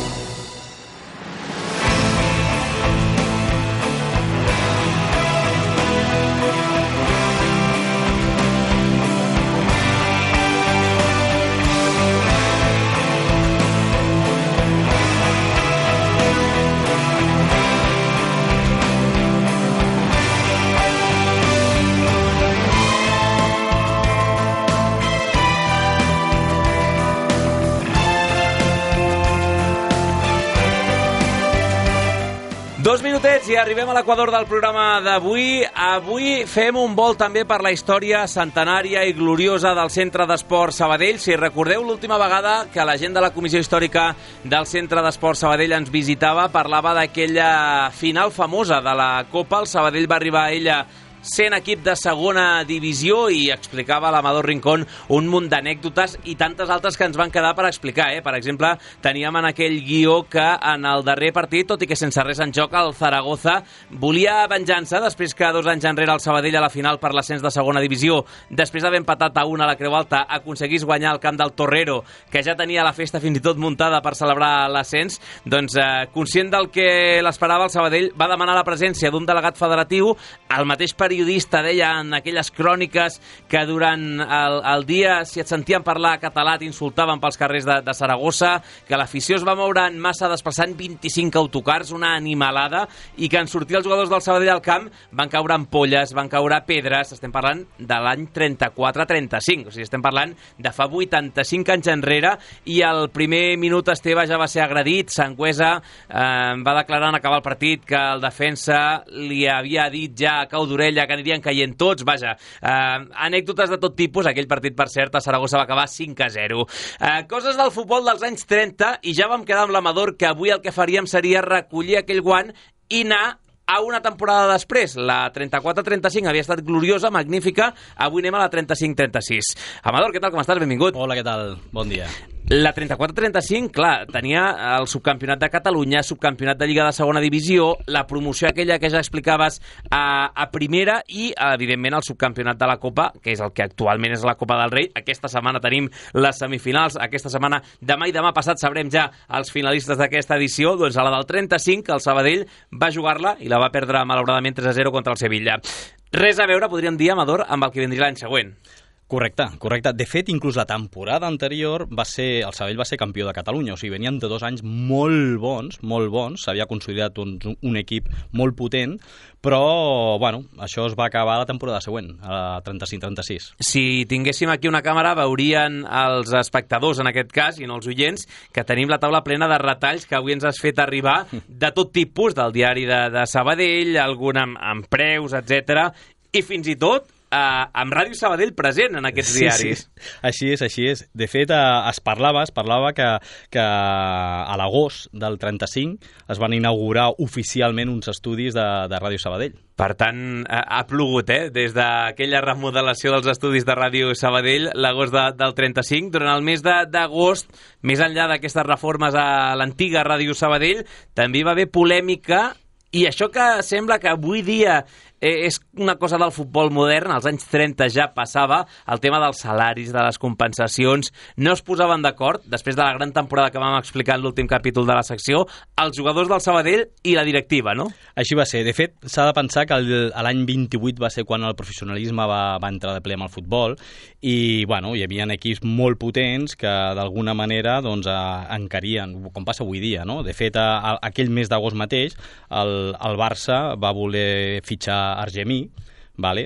S1: Dos minutets i arribem a l'equador del programa d'avui. Avui fem un volt també per la història centenària i gloriosa del Centre d'Esport Sabadell. Si recordeu l'última vegada que la gent de la Comissió Històrica del Centre d'Esport Sabadell ens visitava, parlava d'aquella final famosa de la Copa. El Sabadell va arribar a ella sent equip de segona divisió, i explicava l'Amador Rincón un munt d'anècdotes i tantes altres que ens van quedar per explicar. Eh? Per exemple, teníem en aquell guió que en el darrer partit, tot i que sense res en joc, el Zaragoza volia venjança després que dos anys enrere el Sabadell a la final per l'ascens de segona divisió, després d'haver empatat a una a la Creu Alta, aconseguís guanyar el camp del Torrero, que ja tenia la festa fins i tot muntada per celebrar l'ascens. Doncs eh, conscient del que l'esperava, el Sabadell va demanar la presència d'un delegat federatiu al mateix període periodista deia en aquelles cròniques que durant el, el dia, si et sentien parlar català, t'insultaven pels carrers de, de Saragossa, que l'afició es va moure en massa desplaçant vint-i-cinc autocars, una animalada, i que en sortir els jugadors del Sabadell al camp van caure ampolles, van caure pedres. Estem parlant de l'any trenta-quatre trenta-cinc, o sigui, estem parlant de fa vuitanta-cinc anys enrere, i al primer minut Esteve ja va ser agredit. Sangüesa eh, va declarar en acabar el partit que el defensa li havia dit ja a cau d'orella que anirien caient tots. Vaja, eh, anècdotes de tot tipus. Aquell partit, per cert, a Saragossa va acabar cinc a zero. Eh, coses del futbol dels anys trenta, i ja vam quedar amb l'Amador que avui el que faríem seria recollir aquell guant i anar a una temporada després. La trenta-quatre trenta-cinc havia estat gloriosa, magnífica. Avui anem a la trenta-cinc trenta-sis. Amador, què tal, com estàs? Benvingut.
S12: Hola, què tal? Bon dia.
S1: La trenta-quatre trenta-cinc, clar, tenia el subcampionat de Catalunya, subcampionat de Lliga de Segona Divisió, la promoció aquella que ja explicaves a, a primera i, evidentment, el subcampionat de la Copa, que és el que actualment és la Copa del Rei. Aquesta setmana tenim les semifinals. Aquesta setmana, demà i demà passat, sabrem ja els finalistes d'aquesta edició. Doncs a la del trenta-cinc, el Sabadell va jugar-la i la va perdre, malauradament, tres a zero contra el Sevilla. Res a veure, podríem dir, Amador, amb el que vindria l'any següent.
S12: Correcte, correcte. De fet, inclús la temporada anterior va ser, el Sabadell va ser campió de Catalunya, o sigui, venien de dos anys molt bons, molt bons, s'havia consolidat un, un equip molt potent, però, bueno, això es va acabar la temporada següent, a la trenta-cinc trenta-sis.
S1: Si tinguéssim aquí una càmera, veurien els espectadors, en aquest cas, i no els oients, que tenim la taula plena de retalls que avui ens has fet arribar de tot tipus, del diari de, de Sabadell, algun amb, amb preus, etcètera, i fins i tot Uh, amb Ràdio Sabadell present en aquests diaris.
S12: Sí, sí. Així és, així és. De fet, uh, es parlava, es parlava que, que a l'agost del trenta-cinc es van inaugurar oficialment uns estudis de, de Ràdio Sabadell.
S1: Per tant, ha plogut, eh? Des d'aquella remodelació dels estudis de Ràdio Sabadell, l'agost de, del trenta-cinc. Durant el mes d'agost, més enllà d'aquestes reformes a l'antiga Ràdio Sabadell, també hi va haver polèmica, i això que sembla que avui dia és una cosa del futbol modern, als anys trenta ja passava, el tema dels salaris, de les compensacions, no es posaven d'acord, després de la gran temporada que vam explicar en l'últim capítol de la secció, els jugadors del Sabadell i la directiva, no?
S12: Així va ser. De fet, s'ha de pensar que l'any vint-i-vuit va ser quan el professionalisme va, va entrar de ple amb el futbol i, bueno, hi havia equips molt potents que, d'alguna manera, doncs, encarien, com passa avui dia, no? De fet, a, a, aquell mes d'agost mateix, el, el Barça va voler fitxar Argemí, vale?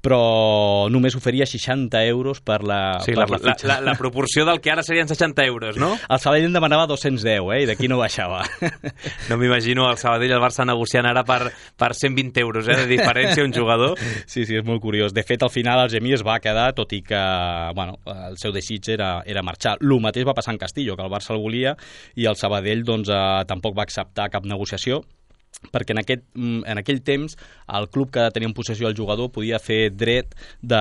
S12: Però només oferia seixanta euros per la,
S1: sí,
S12: per
S1: la,
S12: la fitxa.
S1: La, la, la proporció del que ara serien seixanta euros, no?
S12: El Sabadell en demanava dos-cents deu, eh? I d'aquí no baixava.
S1: No m'imagino el Sabadell i el Barça negociant ara per, per cent vint euros, eh? De diferència un jugador.
S12: Sí, sí, és molt curiós. De fet, al final el Argemí es va quedar, tot i que, bueno, el seu desig era, era marxar. El mateix va passar en Castillo, que el Barça el volia i el Sabadell doncs, eh, tampoc va acceptar cap negociació, perquè en, aquest, en aquell temps el club que tenia en possessió el jugador podia fer dret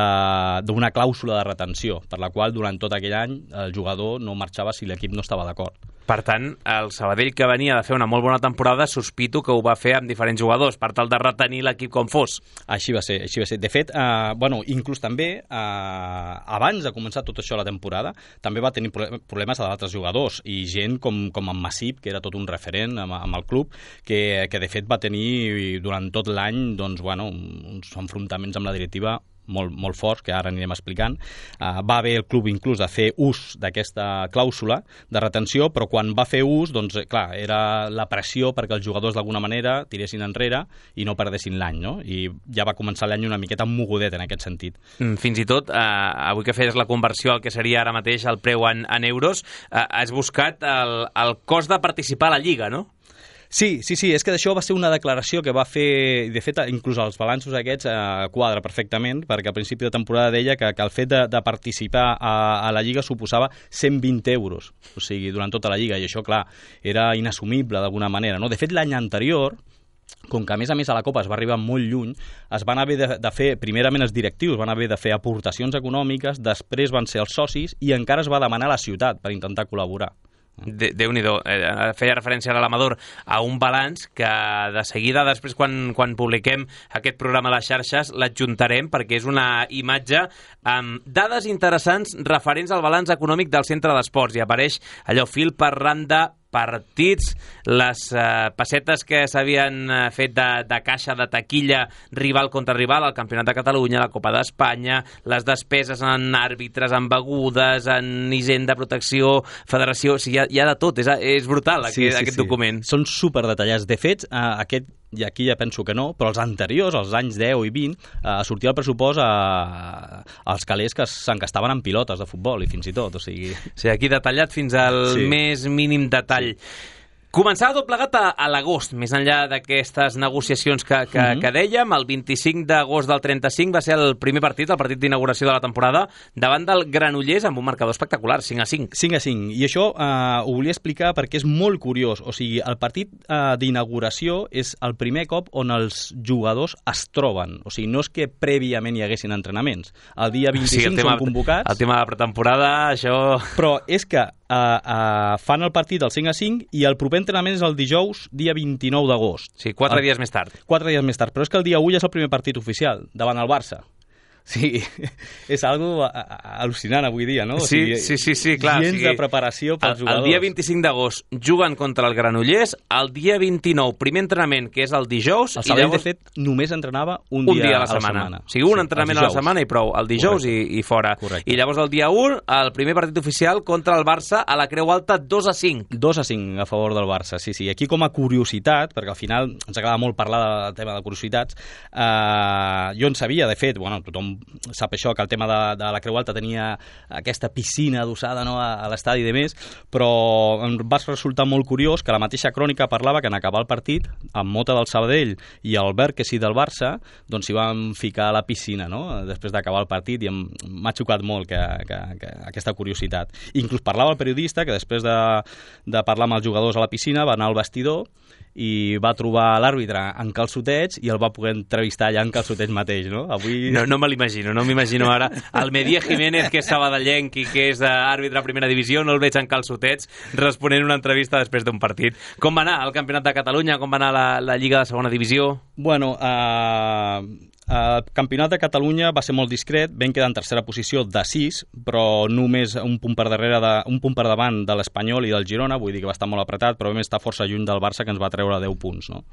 S12: d'una clàusula de retenció, per la qual durant tot aquell any el jugador no marxava si l'equip no estava d'acord.
S1: Per tant, el Sabadell, que venia de fer una molt bona temporada, sospito que ho va fer amb diferents jugadors, per tal de retenir l'equip com fos.
S12: Així va ser, així va ser. De fet, eh, bueno, inclús també, eh, abans de començar tot això la temporada, també va tenir problemes a d'altres jugadors, i gent com, com en Massip, que era tot un referent amb, amb el club, que, que de fet va tenir durant tot l'any, doncs, bueno, uns enfrontaments amb la directiva molt, molt forts, que ara anirem explicant. Uh, va haver el club inclús de fer ús d'aquesta clàusula de retenció, però quan va fer ús, doncs, clar, era la pressió perquè els jugadors d'alguna manera tiressin enrere i no perdessin l'any, no? I ja va començar l'any una miqueta mogudet en aquest sentit.
S1: Fins i tot, eh, avui que feies la conversió al que seria ara mateix el preu en, en euros, eh, has buscat el, el cost de participar a la Lliga, no?
S12: Sí, sí, sí, és que d'això va ser una declaració que va fer, de fet, inclús els balanços aquests eh, quadra perfectament, perquè al principi de temporada deia que, que el fet de, de participar a, a la Lliga suposava cent vint euros, o sigui, durant tota la Lliga, i això, clar, era inassumible d'alguna manera, no? De fet, l'any anterior, com que a més a més a la Copa es va arribar molt lluny, es van haver de, de fer, primerament els directius, van haver de fer aportacions econòmiques, després van ser els socis, i encara es va demanar a la ciutat per intentar col·laborar.
S1: De, Déu-n'hi-do, eh, feia referència a l'Amador a un balanç que de seguida després quan, quan publiquem aquest programa a les xarxes l'adjuntarem perquè és una imatge amb dades interessants referents al balanç econòmic del centre d'esports i apareix allò fil per randa partits, les eh, pessetes que s'havien eh, fet de, de caixa, de taquilla, rival contra rival, el Campionat de Catalunya, la Copa d'Espanya, les despeses en àrbitres, en begudes, en hisenda, protecció, federació, o sigui, hi ha, hi ha de tot, és, és brutal aquest, sí, sí, aquest sí. document.
S12: Són super detallats. De fet, eh, aquest i aquí ja penso que no, però els anteriors, els anys deu i vint, eh, sortia el pressupost a, als calés que s'encastaven en pilotes de futbol i fins i tot, o sigui...
S1: Sí, aquí detallat fins al sí. més mínim detall. Sí. Començava tot plegat a, a l'agost, més enllà d'aquestes negociacions que, que, mm-hmm. que dèiem. El vint-i-cinc d'agost del trenta-cinc va ser el primer partit, el partit d'inauguració de la temporada, davant del Granollers amb un marcador espectacular, cinc a cinc.
S12: cinc a cinc, i això eh, ho volia explicar perquè és molt curiós. O sigui, el partit eh, d'inauguració és el primer cop on els jugadors es troben. O sigui, no és que prèviament hi haguessin entrenaments. El dia vint-i-cinc sí, el tema, són convocats.
S1: El tema de la pretemporada, això...
S12: Però és que Uh, uh, fan el partit el cinc a cinc i el proper entrenament és el dijous, dia vint-i-nou d'agost.
S1: Sí, quatre
S12: el...
S1: dies més tard.
S12: Quatre dies més tard, però és que el dia u és el primer partit oficial, davant el Barça. Sí, és algo al·lucinant avui dia, no? O
S1: sí,
S12: sigui,
S1: sí, sí, sí, clar.
S12: Gens
S1: o sigui,
S12: de preparació pels
S1: el,
S12: jugadors.
S1: El dia vint-i-cinc d'agost juguen contra el Granollers, el dia vint-i-nou, primer entrenament, que és el dijous...
S12: El Sabadell,
S1: llavors...
S12: de fet, només entrenava un,
S1: un
S12: dia,
S1: dia a la setmana.
S12: la setmana.
S1: O sigui, un
S12: sí,
S1: entrenament a la setmana i prou, el dijous i, i fora.
S12: Correcte.
S1: I llavors el dia u, el primer partit oficial contra el Barça a la Creu Alta, dos a cinc.
S12: dos a cinc a favor del Barça, sí, sí. Aquí com a curiositat, perquè al final ens agrada molt parlar del tema de curiositats, eh, jo en sabia, de fet, bueno, tothom sap això, que el tema de, de la Creu Alta tenia aquesta piscina adossada, no, a, a l'estadi i de més, però em va resultar molt curiós que la mateixa crònica parlava que en acabar el partit, amb Mota del Sabadell i el Berkesi del Barça, doncs s'hi van ficar a la piscina, no?, després d'acabar el partit, i m'ha xocat molt que, que, que aquesta curiositat. Inclús parlava el periodista que després de, de parlar amb els jugadors a la piscina va anar al vestidor i va trobar l'àrbitre en calçotets i el va poder entrevistar allà en calçotets mateix, no? Avui...
S1: No, no me l'imagino, no m'imagino ara el Medier Jiménez, que és sabadellenc i que és àrbitre a primera divisió, no el veig en calçotets responent una entrevista després d'un partit. Com va anar el Campionat de Catalunya? Com va anar la, la Lliga de segona divisió?
S12: Bueno, eh... el Campionat de Catalunya va ser molt discret, vam quedar en tercera posició de sis, però només un punt per darrere de, un punt per davant de l'Espanyol i del Girona, vull dir que va estar molt apretat, però vam estar força lluny del Barça, que ens va treure deu punts, no?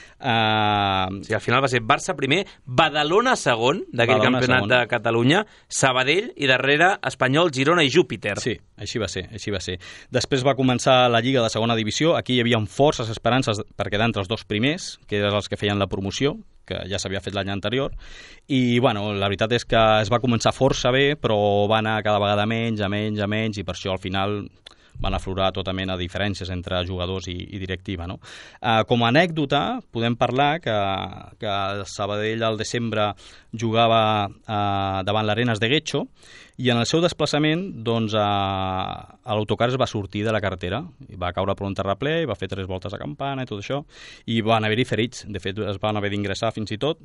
S1: Uh... Sí, al final va ser Barça primer, Badalona segon d'aquell Campionat segon. de Catalunya, Sabadell i darrere Espanyol, Girona i Júpiter.
S12: Sí, així va ser, així va ser. Després va començar la Lliga de segona divisió, aquí hi havia forces esperances per quedar entre els dos primers, que eren els que feien la promoció, que ja s'havia fet l'any anterior, i bueno, la veritat és que es va començar força bé, però va anar cada vegada menys, a menys, a menys, i per això al final van aflorar tota mena de diferències entre jugadors i, i directiva, no? Uh, com a anècdota, podem parlar que, que Sabadell al desembre jugava uh, davant l'Arenas de Guecho, i en el seu desplaçament, doncs, uh, l'autocar es va sortir de la carretera, i va caure per un terraplè, i va fer tres voltes a campana i tot això, i van haver-hi ferits, de fet es van haver d'ingressar fins i tot,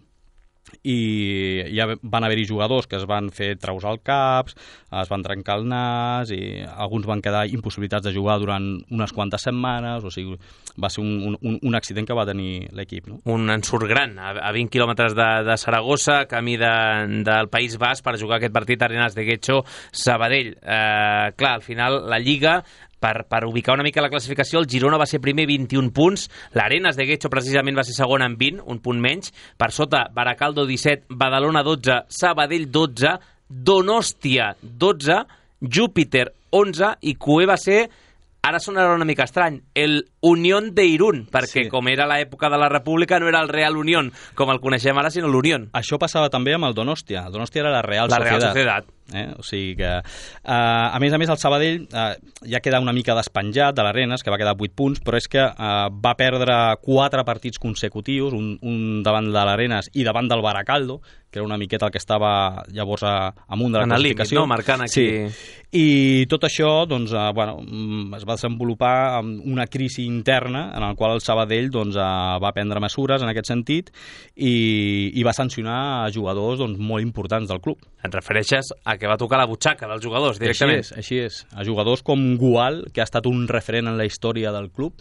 S12: i ja van haver-hi jugadors que es van fer traus al caps, es van trencar el nas i alguns van quedar impossibilitats de jugar durant unes quantes setmanes, o sigui, va ser un, un, un accident que va tenir l'equip, no?
S1: Un ensurt gran, a vint quilòmetres de, de Saragossa, camí de, del País Basc per jugar aquest partit a Arenas de Guecho, Sabadell. Eh, clar, al final la Lliga... Per, per ubicar una mica la classificació, el Girona va ser primer vint-i-un punts, l'Arenas de Guecho precisament va ser segon amb vint, un punt menys, per sota Baracaldo disset, Badalona dotze, Sabadell dotze, Donòstia dotze, Júpiter onze i Cué va ser, ara sonarà una mica estrany, el Unión de Irún, perquè sí. Com era l'època de la República no era el Real Unión, com el coneixem ara, sinó l'Unión.
S12: Això passava també amb el Donòstia, el Donòstia era la Real
S1: la
S12: Societat.
S1: Real Societat.
S12: Eh? O sigui que, uh, a més a més, el Sabadell uh, ja queda una mica despenjat de l'Arenas, que va quedar vuit punts, però és que uh, va perdre quatre partits consecutius, un, un davant de l'Arenas i davant del Baracaldo, que era una miqueta el que estava llavors a, amunt de la
S1: en
S12: classificació.
S1: Límit, no? Marcant aquí...
S12: Sí. I tot això doncs, uh, bueno, es va desenvolupar amb una crisi interna en la qual el Sabadell doncs, uh, va prendre mesures en aquest sentit i, i va sancionar jugadors doncs, molt importants del club.
S1: Et refereixes a que va tocar la butxaca dels jugadors directament?
S12: Així és, així és. A jugadors com Gual, que ha estat un referent en la història del club,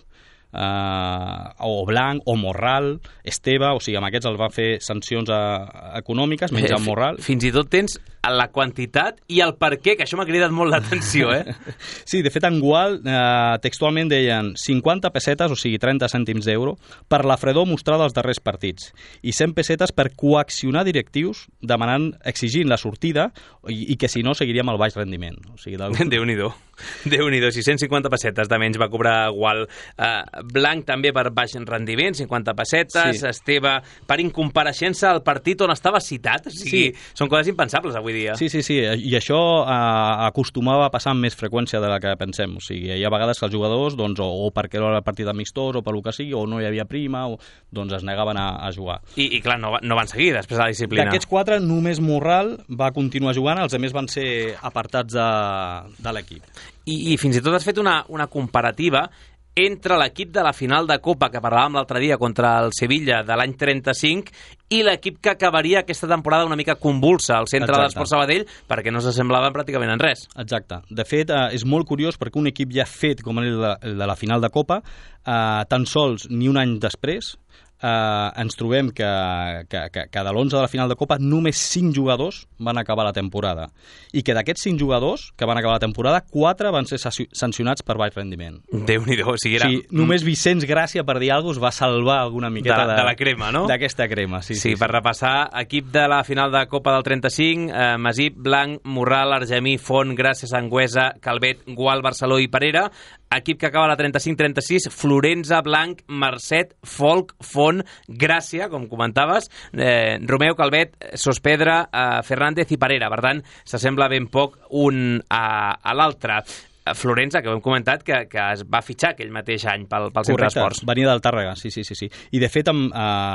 S12: eh, o Blanc, o Morral, Esteve, o sigui, amb aquests els va fer sancions eh, econòmiques, menys amb Morral.
S1: Fins i tot tens la quantitat i el per què, que això m'ha cridat molt l'atenció, eh?
S12: Sí, de fet, en Gual eh, textualment deien cinquanta pessetes, o sigui, trenta cèntims d'euro, per la fredor mostrada als darrers partits i cent pessetes per coaccionar directius demanant, exigint la sortida i, i que si no seguiríem el baix rendiment. O sigui, del...
S1: Déu-n'hi-do. Déu-n'hi-do, sis cents cinquanta pessetes de menys va cobrar Gual. Eh, Blanc també per baix rendiment, cinquanta pessetes, sí. Esteve per incompareixença al partit on estava citat. O sigui, sí. Són coses impensables avui dia.
S12: Sí, sí, sí, i això eh, acostumava a passar amb més freqüència de la que pensem. O sigui, hi ha vegades que els jugadors, doncs, o, o perquè era el partit amistós, o per lo que sigui, o no hi havia prima, o doncs es negaven a, a jugar.
S1: I, i clar, no, no van seguir després de la disciplina.
S12: D'aquests quatre, només Morral va continuar jugant, els altres van ser apartats de, de l'equip.
S1: I, I fins i tot has fet una, una comparativa entre l'equip de la final de Copa que parlàvem l'altre dia contra el Sevilla de l'any trenta-cinc i l'equip que acabaria aquesta temporada una mica convulsa al centre Exacte. de l'Esport Sabadell perquè no s'assemblaven pràcticament en res.
S12: Exacte. De fet, eh, és molt curiós perquè un equip ja fet com el de, el de la final de Copa, eh, tan sols ni un any després, Uh, ens trobem que, que, que, que de l'onze de la final de Copa només cinc jugadors van acabar la temporada i que d'aquests cinc jugadors que van acabar la temporada, quatre van ser sancionats per baix rendiment.
S1: Déu-n'hi-do, o sigui, era...
S12: Sí, només Vicenç Gràcia, per dir alguna cosa, va salvar alguna miqueta
S1: de, de, de la crema, no?
S12: D'aquesta crema, sí,
S1: sí, sí. Per sí. repassar, equip de la final de Copa del trenta-cinc, eh, Masip, Blanc, Morral, Argemí, Font, Gràcia, Sangüesa, Calvet, Gual, Barceló i Parera. Equip que acaba la trenta-cinc trenta-sis, Florenza, Blanc, Mercet, Folk, Font, Gràcia, com comentaves, eh, Romeu, Calvet, Sospedra, eh, Fernández i Parera. Per tant, s'assembla ben poc un a, a l'altre. Florenza, que ho hem comentat, que, que es va fitxar aquell mateix any pel, pel Centre d'Esports.
S12: Venia del Tàrrega, sí, sí, sí, sí. I de fet, amb,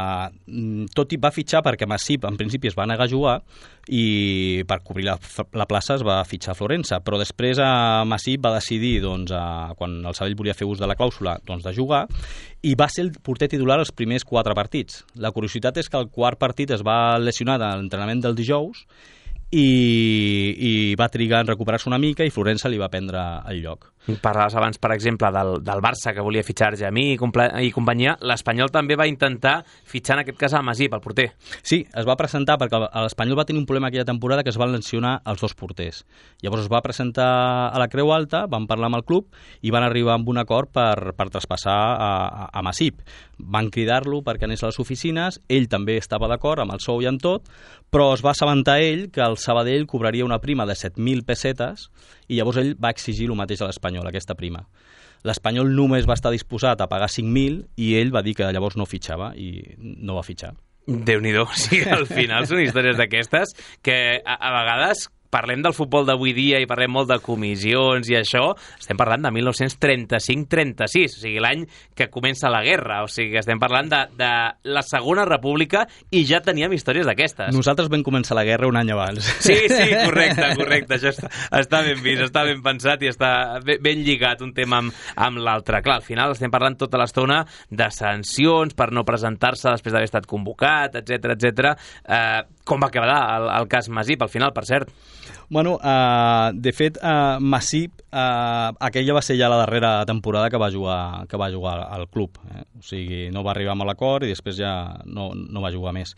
S12: eh, tot i va fitxar perquè Masip en principi es va negar a jugar i per cobrir la, la plaça es va fitxar Florenza, però després eh, Masip va decidir, doncs, eh, quan el Sabadell volia fer ús de la clàusula, doncs, de jugar, i va ser el porter titular els primers quatre partits. La curiositat és que el quart partit es va lesionar a l'entrenament del dijous i, i va trigar en recuperar-se una mica i Florenza li va prendre el lloc.
S1: Parlaves abans, per exemple, del, del Barça, que volia fitxar Argemí i, i companyia. L'Espanyol també va intentar fitxar, en aquest cas, a Masip, el porter.
S12: Sí, es va presentar, perquè l'Espanyol va tenir un problema aquella temporada que es van lesionar els dos porters. Llavors es va presentar a la Creu Alta, van parlar amb el club i van arribar amb un acord per, per traspassar a, a, a Masip. Van cridar-lo perquè anés a les oficines, ell també estava d'acord amb el sou i amb tot, però es va assabentar ell que el Sabadell cobraria una prima de set mil pessetes i llavors ell va exigir el mateix a l'Espanyol, aquesta prima. L'Espanyol només va estar disposat a pagar cinc mil i ell va dir que llavors no fitxava i no va fitxar.
S1: Déu-n'hi-do, o sigui, al final són històries d'aquestes que a, a vegades parlem del futbol d'avui dia i parlem molt de comissions i això, estem parlant de mil nou-cents trenta-cinc trenta-sis, o sigui, l'any que comença la guerra, o sigui, estem parlant de, de la Segona República i ja teníem històries d'aquestes.
S12: Nosaltres vam començar la guerra un any abans.
S1: Sí, sí, correcte, correcte, això està, està ben vist, està ben pensat i està ben lligat un tema amb, amb l'altre. Clar, al final estem parlant tota l'estona de sancions per no presentar-se després d'haver estat convocat, etcètera, etcètera. Eh, com va quedar el, el cas Masip, al final, per cert?
S12: Bueno, uh, de fet, uh, Masip, uh, aquella va ser ja la darrera temporada que va jugar, que va jugar al club. Eh? O sigui, no va arribar amb l'acord i després ja no, no va jugar més.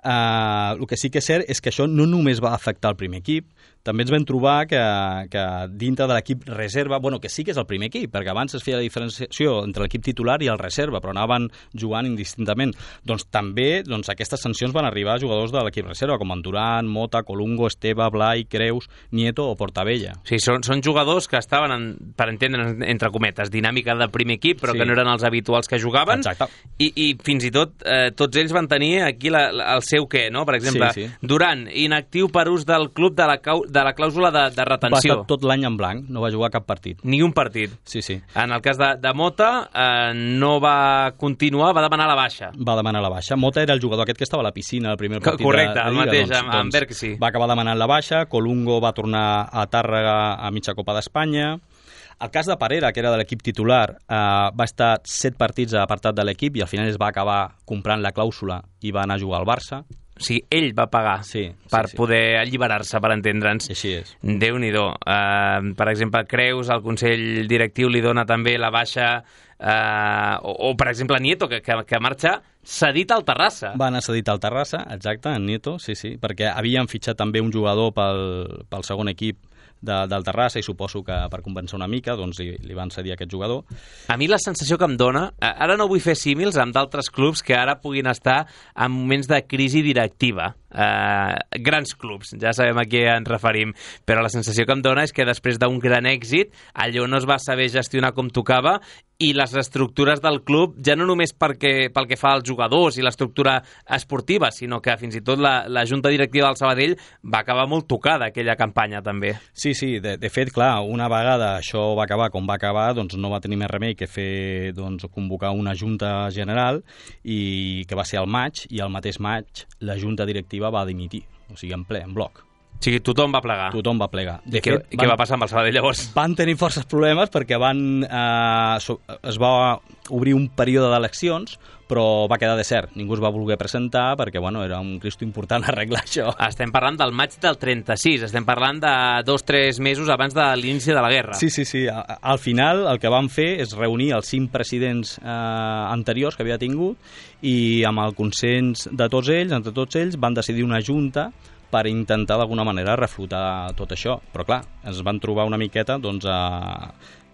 S12: Uh, el que sí que és cert és que això no només va afectar el primer equip, també ens vam trobar que, que dintre de l'equip reserva, bueno, que sí que és el primer equip, perquè abans es feia la diferenciació entre l'equip titular i el reserva, però anaven jugant indistintament. Doncs també doncs, aquestes sancions van arribar a jugadors de l'equip reserva, com Durán, Mota, Colungo, Esteve, Blai, Creus, Nieto o Portabella.
S1: Sí, són, són jugadors que estaven, en, per entendre, entre cometes, dinàmica de primer equip, però sí. que no eren els habituals que jugaven.
S12: Exacte.
S1: I, i fins i tot eh, tots ells van tenir aquí la, la, el seu què, no? Per exemple, sí, sí. Durán, inactiu per ús del club de la, de la clàusula de, de retenció.
S12: Va estar tot l'any en blanc, no va jugar cap partit.
S1: Ni un partit.
S12: Sí, sí.
S1: En el cas de, de Mota, eh, no va continuar, va demanar la baixa.
S12: Va demanar la baixa. Mota era el jugador aquest que estava a la piscina al primer partit.
S1: Correcte,
S12: de, de
S1: el
S12: Lliga,
S1: mateix,
S12: doncs,
S1: amb, amb Berg, sí.
S12: Va acabar demanant la baixa, Colungo va tornar a Tàrrega a mitja Copa d'Espanya. El cas de Parera, que era de l'equip titular, eh, va estar set partits apartat de l'equip i al final es va acabar comprant la clàusula i va anar a jugar al Barça.
S1: O sigui, ell va pagar
S12: sí,
S1: per
S12: sí, sí.
S1: poder alliberar-se, per entendre'ns.
S12: Així és.
S1: Déu-n'hi-do. Uh, per exemple, Creus, el Consell Directiu li dona també la baixa eh, o, o, per exemple, Nieto, que, que, que marxa cedit al Terrassa.
S12: Va anar cedit al Terrassa, exacte, en Nieto, sí, sí, perquè havien fitxat també un jugador pel, pel segon equip de, del Terrassa i suposo que per compensar una mica doncs li, li van cedir aquest jugador.
S1: A mi la sensació que em dona, ara no vull fer símils amb d'altres clubs que ara puguin estar en moments de crisi directiva, eh, grans clubs, ja sabem a què ens referim, però la sensació que em dona és que després d'un gran èxit allò no es va saber gestionar com tocava i les estructures del club, ja no només perquè, pel que fa als jugadors i l'estructura esportiva, sinó que fins i tot la, la junta directiva del Sabadell va acabar molt tocada aquella campanya també.
S12: Sí, sí, de, de fet, clar, una vegada això va acabar com va acabar, doncs no va tenir més remei que fer, doncs, convocar una junta general i que va ser al maig, i al mateix maig la junta directiva va dimitir, o sigui, en ple, en bloc.
S1: O sigui, tothom va plegar.
S12: Tothom va plegar.
S1: De I què, fet, què van, va passar amb el Sabadell llavors?
S12: Van tenir forces problemes perquè van, eh, so, es va obrir un període d'eleccions, però va quedar desert. Ningú es va voler presentar perquè, bueno, era un cristo important arreglar això.
S1: Estem parlant del maig del trenta-sis, estem parlant de dos o tres mesos abans de l'inici de la guerra.
S12: Sí, sí, sí. Al final el que van fer és reunir els cinc presidents eh, anteriors que havia tingut i amb el consens de tots ells, entre tots ells, van decidir una junta per intentar d'alguna manera reflotar tot això. Però clar, ens van trobar una miqueta doncs, a,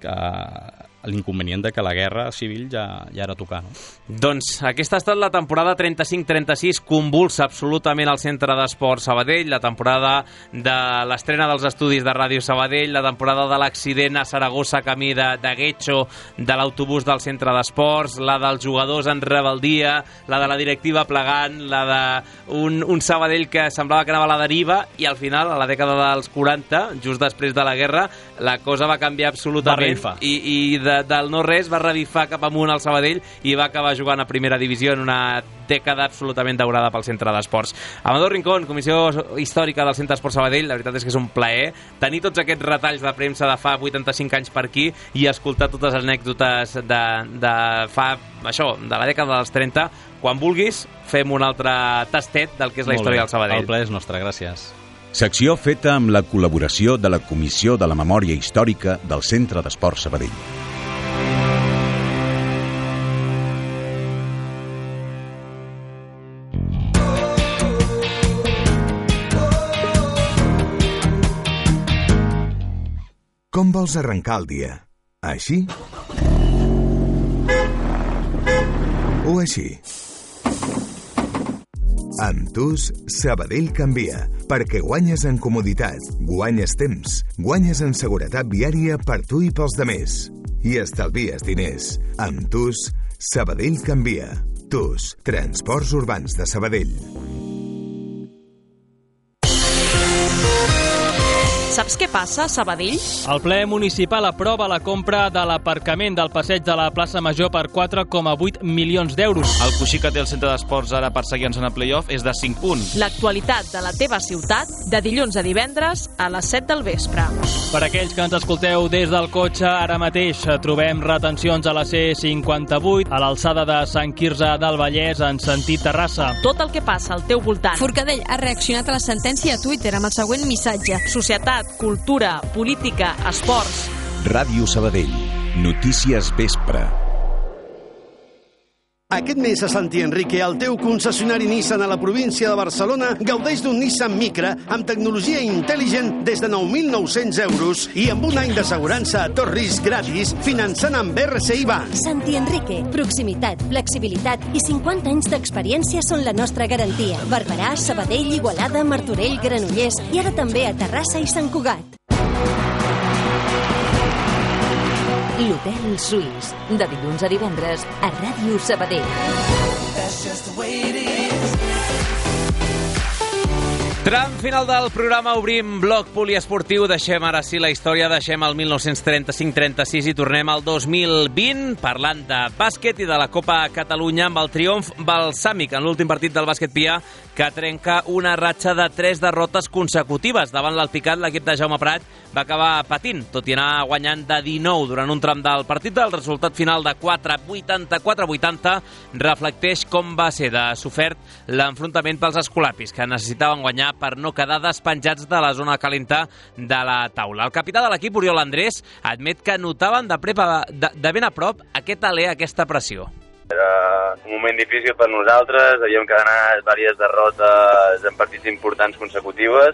S12: a l'inconvenient de que la guerra civil ja, ja era tocar. No?
S1: Doncs aquesta ha estat la temporada trenta-cinc trenta-sis, convulsa absolutament al Centre d'Esports Sabadell, la temporada de l'estrena dels estudis de Ràdio Sabadell, la temporada de l'accident a Saragossa camí de, de Guecho, de l'autobús del Centre d'Esports, la dels jugadors en rebeldia, la de la directiva plegant, la d'un un Sabadell que semblava que anava a la deriva i al final, a la dècada dels quaranta, just després de la guerra, la cosa va canviar absolutament i, i de De, del no-res va revifar cap amunt al Sabadell i va acabar jugant a primera divisió en una dècada absolutament daurada pel Centre d'Esports. Amador Rincón, Comissió Històrica del Centre d'Esports Sabadell, la veritat és que és un plaer tenir tots aquests retalls de premsa de fa vuitanta-cinc anys per aquí i escoltar totes les anècdotes de, de fa, això, de la dècada dels trenta. Quan vulguis, fem un altre tastet del que és la història del Sabadell.
S12: El plaer és nostre, gràcies.
S11: Secció feta amb la col·laboració de la Comissió de la Memòria Històrica del Centre d'Esports Sabadell.
S10: Com vols arrencar el dia? Així? O així? Amb Tu, Sabadell canvia, perquè guanyes en comoditat, guanyes temps, guanyes en seguretat viària per tu i pels demés. I estalvies diners. Amb Tu, Sabadell canvia. Tu, Transports Urbans de Sabadell.
S13: Saps què passa a Sabadell?
S14: El ple municipal aprova la compra de l'aparcament del passeig de la plaça Major per quatre coma vuit milions d'euros.
S5: El coixí que té el Centre d'Esports ara per seguir en zona playoff és de cinc punts.
S13: L'actualitat de la teva ciutat, de dilluns a divendres a les set del vespre.
S14: Per aquells que ens escolteu des del cotxe, ara mateix trobem retencions a la C cinquanta-vuit, a l'alçada de Sant Quirze del Vallès, en sentit Terrassa.
S13: Tot el que passa al teu voltant.
S15: Forcadell ha reaccionat a la sentència a Twitter amb el següent missatge.
S13: Societat, cultura, política, esports.
S11: Ràdio Sabadell. Notícies vespre.
S16: Aquest mes a Santi Enrique, el teu concessionari Nissan a la província de Barcelona gaudeix d'un Nissan Micra amb tecnologia intel·ligent des de nou mil nou-cents euros i amb un any d'assegurança a tot risc gratis finançant amb R C I Bank.
S17: Santi Enrique, proximitat, flexibilitat i cinquanta anys d'experiència són la nostra garantia. Barberà, Sabadell, Igualada, Martorell, Granollers i ara també a Terrassa i Sant Cugat.
S3: L'Hotel Suís, de dilluns a divendres a Ràdio Sabadell.
S1: Tram final del programa, obrim bloc poliesportiu, deixem ara sí la història, deixem el mil nou-cents trenta-cinc trenta-sis i tornem al dos mil vint parlant de bàsquet i de la Copa Catalunya amb el triomf balsàmic en l'últim partit del bàsquet Pia que trenca una ratxa de tres derrotes consecutives. Davant l'Alpicat, l'equip de Jaume Prat va acabar patint, tot i anar guanyant de dinou durant un tram del partit. El resultat final de quatre vuitanta-quatre vuitanta reflecteix com va ser de sofert l'enfrontament pels escolapis, que necessitaven guanyar guanyar per no quedar despenjats de la zona calenta de la taula. El capità de l'equip, Oriol Andrés, admet que notaven de, prepa, de, de ben a prop aquest alè, aquesta pressió.
S18: Era un moment difícil per nosaltres, havíem quedat diverses derrotes en partits importants consecutives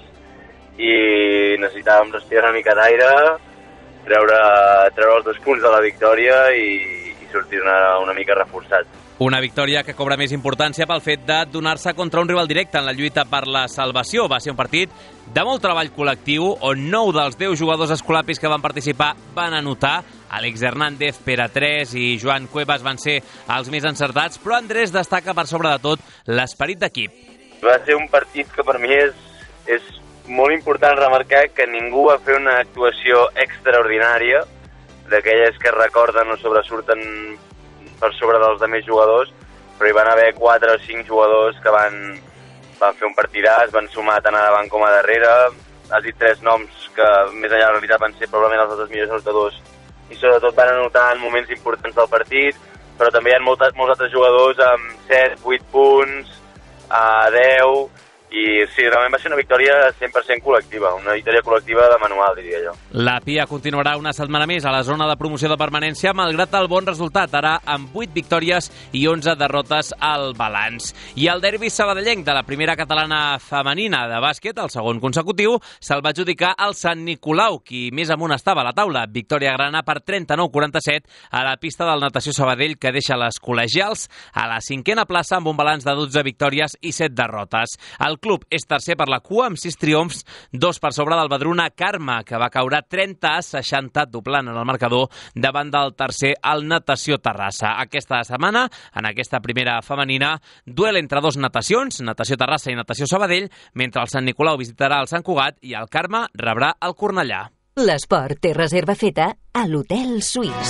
S18: i necessitàvem respirar una mica d'aire, treure, treure els dos punts de la victòria i, i sortir-ne una mica reforçats.
S1: Una victòria que cobra més importància pel fet de donar-se contra un rival directe en la lluita per la salvació. Va ser un partit de molt treball col·lectiu, on nou dels deu jugadors escolapis que van participar van anotar. Àlex Hernández, Pere Tres i Joan Cuevas van ser els més encertats, però Andrés destaca per sobre de tot l'esperit d'equip.
S18: Va ser un partit que per mi és, és molt important remarcar que ningú va fer una actuació extraordinària, d'aquelles que recorden o sobresurten per sobre dels altres jugadors, però hi van haver quatre o cinc jugadors que van, van fer un partidàs, van sumar tant a davant com a darrere. Has dit tres noms que més enllà de la realitat van ser probablement els altres millors anotadors i sobretot van anotar en moments importants del partit, però també hi ha molts, molts altres jugadors amb set, vuit punts, a deu, i sí, realment va ser una victòria cent per cent col·lectiva, una victòria col·lectiva de manual, diria jo.
S1: La Pia continuarà una setmana més a la zona de promoció de permanència, malgrat el bon resultat, ara amb vuit victòries i onze derrotes al balanç. I el derbi sabadellenc de la primera catalana femenina de bàsquet, el segon consecutiu, se'l va adjudicar al Sant Nicolau, qui més amunt estava a la taula. Victòria grana per trenta-nou a quaranta-set a la pista del Natació Sabadell, que deixa les col·legials a la cinquena plaça amb un balanç de dotze victòries i set derrotes. El club és tercer per la cua amb sis triomfs, dos per sobre del Badruna Carme, que va caure trenta a seixanta, doblant en el marcador davant del tercer, el Natació Terrassa. Aquesta setmana, en aquesta primera femenina, duel entre dos natacions, Natació Terrassa i Natació Sabadell, mentre el Sant Nicolau visitarà el Sant Cugat i el Carme rebrà el Cornellà.
S3: L'esport té reserva feta a l'Hotel Suís.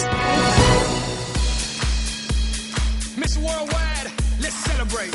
S19: Miss Worldwide, let's celebrate.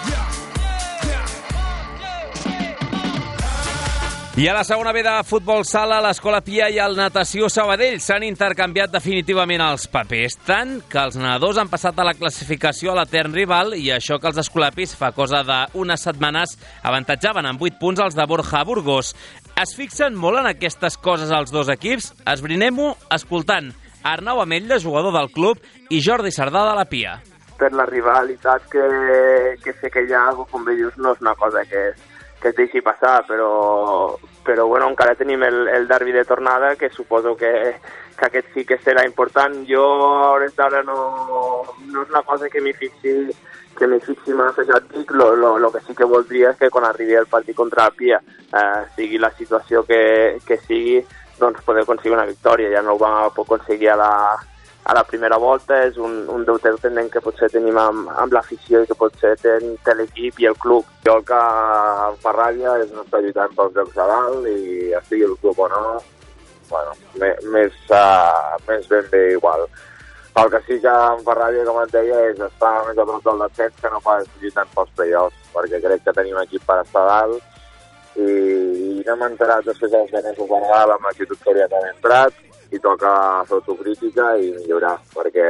S1: I a la segona B de futbol sala, l'Escola Pia i el Natació Sabadell s'han intercanviat definitivament els papers, tant que els nedadors han passat a la classificació a l'etern rival i això que els escolapis fa cosa d'unes setmanes avantatjaven amb vuit punts els de Borja Burgos. Es fixen molt en aquestes coses els dos equips? Esbrinem-ho escoltant Arnau Ametlla, jugador del club, i Jordi Sardà de la Pia.
S20: Per la rivalitat que, que sé que hi ha, com bé dius, no és una cosa que és que es deixi passar, però, però bueno, encara tenim el, el derbi de tornada, que suposo que, que aquest sí que serà important. Jo, a hores d'ara, no, no és una cosa que m'hi fixi, que m'hi fixi massa, ja et dic, lo, lo, lo que sí que voldria és que quan arribi el partit contra la Pia, eh, sigui la situació que, que sigui, doncs poder aconseguir una victòria. Ja no ho vam aconseguir a la, a la primera volta, és un, un deute pendent que potser tenim amb, amb l'afició i que potser té, té l'equip i el club. Jo el que em fa ràbia és no estar lluitant pels jocs a dalt i estigui el club o no, bueno, més, uh, més ben bé igual. El que sí que em fa ràbia, com et deia, és estar més a prop del descens que no pas lluitant pels play-offs, perquè crec que tenim equip per estar dalt i, i no m'he enterat després dels mesos de Nadal amb l'actitud que hauria d'haver entrat, i toca fer autocrítica i millorar, perquè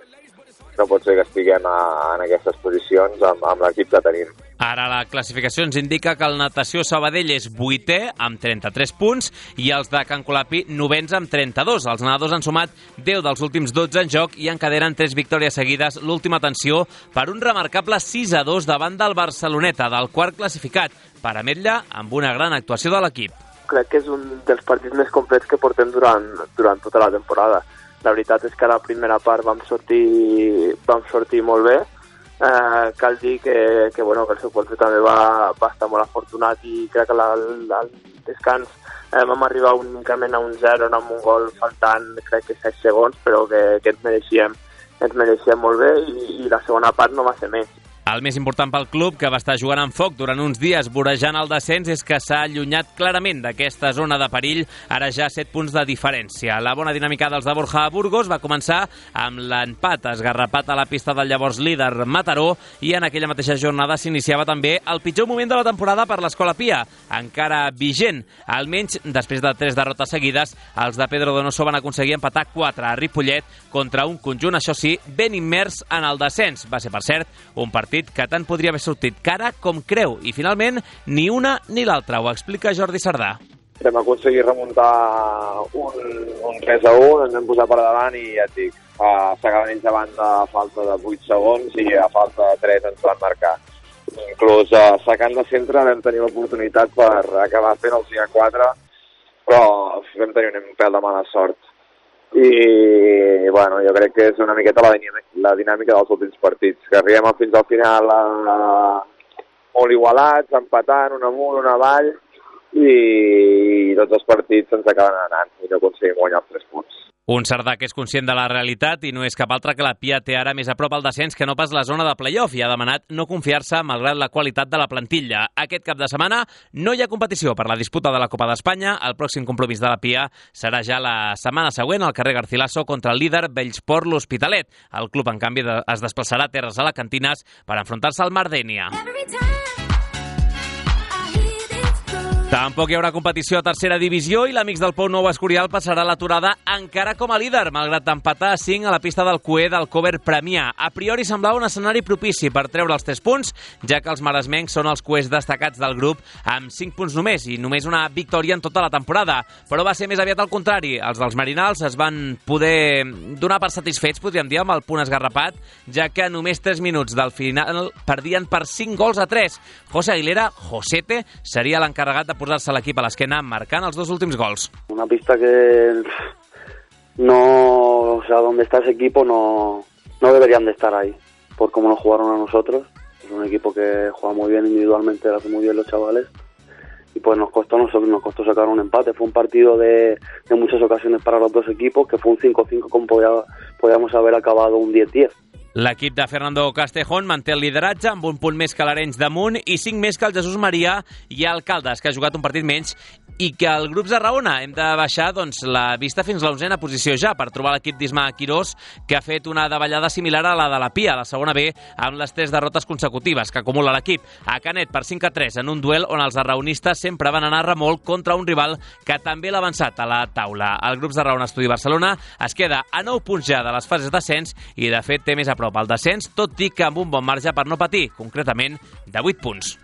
S20: no pot ser que estiguem a, en aquestes posicions amb, amb l'equip que tenim.
S1: Ara la classificació ens indica que el Natació Sabadell és vuitè amb trenta-tres punts i els de Can Colapi novens amb trenta-dos. Els nedadors han sumat deu dels últims dotze en joc i encaderen tres victòries seguides, l'última atenció per un remarcable sis a dos davant del Barceloneta, del quart classificat, per Ametlla amb una gran actuació de l'equip.
S20: Crec que és un dels partits més complets que portem durant, durant tota la temporada. La veritat és que a la primera part vam sortir, vam sortir molt bé. Eh, cal dir que, que, bueno, que el seu porter també va, va estar molt afortunat i crec que la, la, al descans eh, vam arribar únicament a un zero amb un gol faltant, crec que set segons, però que, que ens, mereixíem, ens mereixíem molt bé i, i la segona part no va ser més.
S1: El més important pel club, que va estar jugant amb foc durant uns dies vorejant el descens, és que s'ha allunyat clarament d'aquesta zona de perill, ara ja set punts de diferència. La bona dinàmica dels de Borja Burgos va començar amb l'empat esgarrapat a la pista del llavors líder Mataró i en aquella mateixa jornada s'iniciava també el pitjor moment de la temporada per l'Escola Pia, encara vigent. Almenys, després de tres derrotes seguides, els de Pedro Donoso van aconseguir empatar quatre a Ripollet contra un conjunt, això sí, ben immers en el descens. Va ser, per cert, un partit partit que tant podria haver sortit cara com creu, i finalment ni una ni l'altra, ho explica Jordi Sardà.
S21: Vam aconseguir remuntar un, un tres a un, ens vam posar per davant i ja et dic, uh, s'acaben ells davant a falta de vuit segons i a falta de tres ens van marcar. Inclús uh, sacant de centre vam tenir l'oportunitat per acabar fent el cinc a quatre, però vam tenir un pèl de mala sort. I bueno, jo crec que és una miqueta la dinàmica, la dinàmica dels últims partits, que arribem fins al final uh, molt igualats, empatant, un amunt, un avall, i tots els partits se'ns acaben anant i no aconseguim guanyar els tres punts.
S1: Un Cerdà que és conscient de la realitat i no és cap altre que la Pia té ara més a prop al descens que no pas la zona de play-off i ha demanat no confiar-se malgrat la qualitat de la plantilla. Aquest cap de setmana no hi ha competició per la disputa de la Copa d'Espanya. El pròxim compromís de la Pia serà ja la setmana següent al carrer Garcilaso contra el líder Bellsport l'Hospitalet. El club, en canvi, es desplaçarà a terres alacantines per enfrontar-se al Mardènia. Tampoc hi haurà competició a tercera divisió i l'Amics del Pou Nou Escorial passarà l'aturada encara com a líder, malgrat empatar a cinc a la pista del Cué del Cover Premià. A priori semblava un escenari propici per treure els tres punts, ja que els maresmencs són els cuers destacats del grup amb cinc punts només i només una victòria en tota la temporada. Però va ser més aviat al contrari. Els dels Marinals es van poder donar per satisfets, podríem dir, amb el punt esgarrapat, ja que només tres minuts del final perdien per cinc gols a tres. José Aguilera, Josete, seria l'encarregat de posar-se l'equip a l'esquena marcant els dos últims gols.
S22: Una pista que no, o sea, donde está ese equipo no, no deberían de estar ahí, por cómo nos jugaron a nosotros. Es un equipo que juega muy bien individualmente, lo hace muy bien los chavales, y pues nos costó, nos, nos costó sacar un empate. Fue un partido de, de muchas ocasiones para los dos equipos, que fue un cinco cinco como podía, podíamos haber acabado un diez diez.
S1: L'equip de Fernando Castejón manté el lideratge amb un punt més que l'Arenys damunt i cinc més que el Jesús Maria i el Caldes, que ha jugat un partit menys, i que el grup Zarraona hem de baixar doncs, la vista fins a l'onzena posició ja per trobar l'equip d'Isma Quirós, que ha fet una davallada similar a la de la Pia, la segona B, amb les tres derrotes consecutives que acumula l'equip. A Canet per cinc a tres en un duel on els zarraonistes sempre van anar a remolc contra un rival que també l'ha avançat a la taula. El grup Zarraona Estudi Barcelona es queda a nou punts ja de les fases d'ascens i de fet té més a prop el descens, tot i que amb un bon marge per no patir, concretament de vuit punts.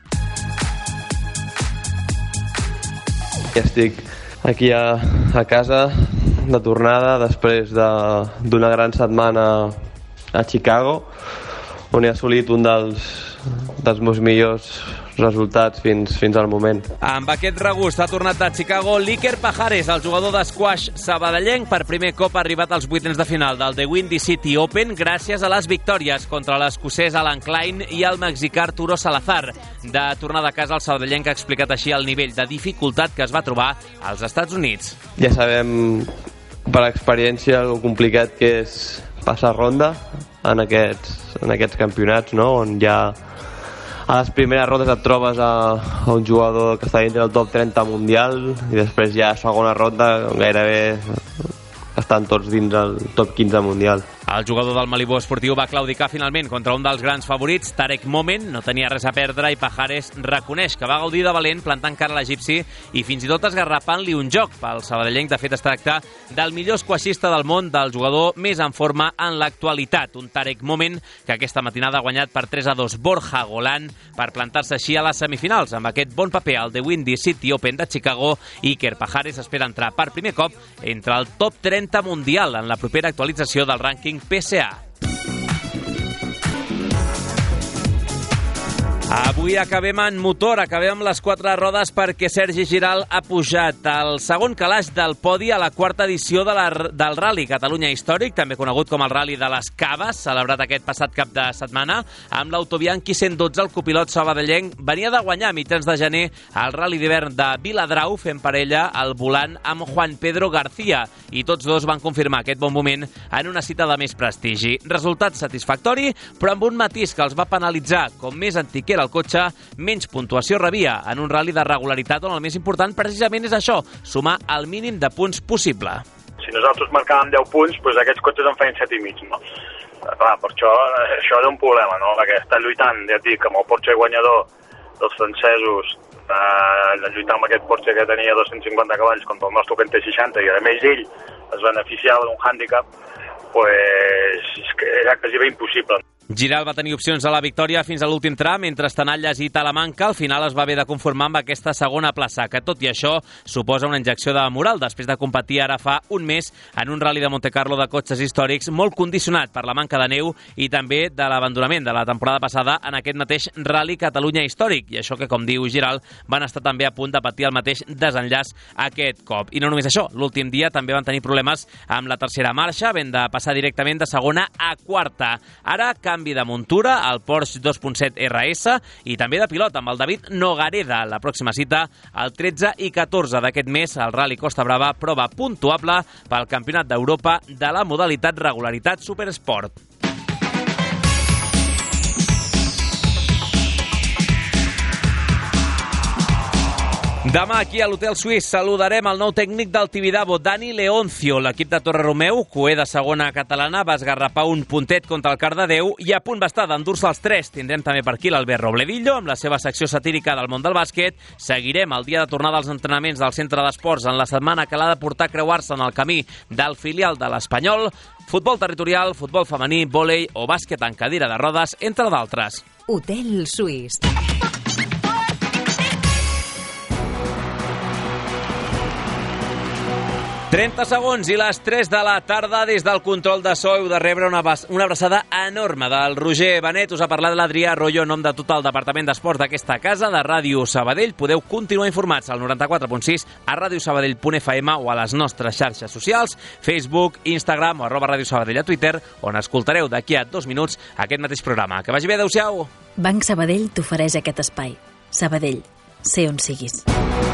S23: Ja estic aquí a, a casa, de tornada, després d'una gran setmana a Chicago, on he assolit un dels, dels meus millors resultats fins, fins al moment.
S1: Amb aquest regust ha tornat a Chicago l'Iker Pajares, el jugador d'esquaix sabadellenc. Per primer cop ha arribat als vuitens de final del The Windy City Open gràcies a les victòries contra l'escocès Alan Klein i el mexicà Arturo Salazar. De tornada a casa, el sabadellenc ha explicat així el nivell de dificultat que es va trobar als Estats Units.
S23: Ja sabem per experiència el complicat que és passar ronda en aquests, en aquests campionats, no? On ja a les primeres rondes et trobes a, a un jugador que està dintre del top trenta mundial i després ja a segona ronda gairebé estan tots dins el top quinze mundial.
S1: El jugador del Malibú Esportiu va claudicar finalment contra un dels grans favorits, Tarek Moment, no tenia res a perdre i Pajares reconeix que va gaudir de valent plantant cara a l'egipci i fins i tot esgarrapant-li un joc. Pel sabadellenc, de fet, es tracta del millor esquaixista del món, del jugador més en forma en l'actualitat. Un Tarek Moment que aquesta matinada ha guanyat per tres a dos Borja Golán per plantar-se així a les semifinals. Amb aquest bon paper al The Windy City Open de Chicago, Iker Pajares espera entrar per primer cop entre el top trenta mundial en la propera actualització del rànquing P S A. Avui acabem en motor, acabem amb les quatre rodes perquè Sergi Giral ha pujat al segon calaix del podi a la quarta edició de la, del Rally Catalunya Històric, també conegut com el Rally de les Caves, celebrat aquest passat cap de setmana, amb l'Autobianchi cent dotze, el copilot sabadellenc venia de guanyar a mitjans de gener el Rally d'hivern de Viladrau, fent parella al volant amb Juan Pedro García, i tots dos van confirmar aquest bon moment en una cita de més prestigi. Resultat satisfactori, però amb un matís que els va penalitzar, com més antic era el cotxe, menys puntuació rebia en un rally de regularitat on el més important precisament és això, sumar el mínim de punts possible.
S24: Si nosaltres marcàvem deu punts, doncs aquests cotxes en feien set i mig, no? Clar, per això, això era un problema, no? Perquè està lluitant, ja et dic, amb el Porsche guanyador dels francesos, eh, lluitant amb aquest Porsche que tenia dos-cents cinquanta cavalls contra el nostre que en té seixanta, i a més ell es beneficiava d'un hàndicap, doncs és que era quasi bé impossible.
S1: Giral va tenir opcions a la victòria fins a l'últim tram entre Estanalles i Talamanca. Al final es va haver de conformar amb aquesta segona plaça, que tot i això suposa una injecció de moral després de competir ara fa un mes en un rally de Montecarlo de cotxes històrics molt condicionat per la manca de neu i també de l'abandonament de la temporada passada en aquest mateix Rally Catalunya històric. I això que, com diu Giral, van estar també a punt de patir el mateix desenllaç aquest cop. I no només això, l'últim dia també van tenir problemes amb la tercera marxa, havent de passar directament de segona a quarta. Ara, canvi de muntura al Porsche dos punt set R S i també de pilot amb el David Nogareda. La pròxima cita, el tretze i catorze d'aquest mes, el Rally Costa Brava, prova puntuable pel Campionat d'Europa de la modalitat regularitat Supersport. Demà aquí a l'Hotel Suís saludarem el nou tècnic del Tibidabo, Dani Leoncio. L'equip de Torre Romeu, coer de segona catalana, va esgarrapar un puntet contra el Cardedeu i a punt va estar d'endur-se els tres. Tindrem també per aquí l'Albert Robledillo amb la seva secció satírica del món del bàsquet. Seguirem el dia de tornada als entrenaments del centre d'esports en la setmana que l'ha de portar a creuar-se en el camí del filial de l'Espanyol. Futbol territorial, futbol femení, vòlei o bàsquet en cadira de rodes, entre d'altres.
S3: Hotel Suís.
S1: trenta segons i les tres de la tarda. Des del control de so heu de rebre una, una abraçada enorme del Roger Benet. Us ha parlat l'Adrià Arroyo en nom de tot el Departament d'Esports d'aquesta casa de Ràdio Sabadell. Podeu continuar informats al noranta-quatre punt sis a radiosabadell punt f m o a les nostres xarxes socials, Facebook, Instagram o arroba Ràdio Sabadell a Twitter, on escoltareu d'aquí a dos minuts aquest mateix programa. Que vagi bé, adeu-siau!
S2: Banc Sabadell t'ofereix aquest espai. Sabadell, sé on siguis.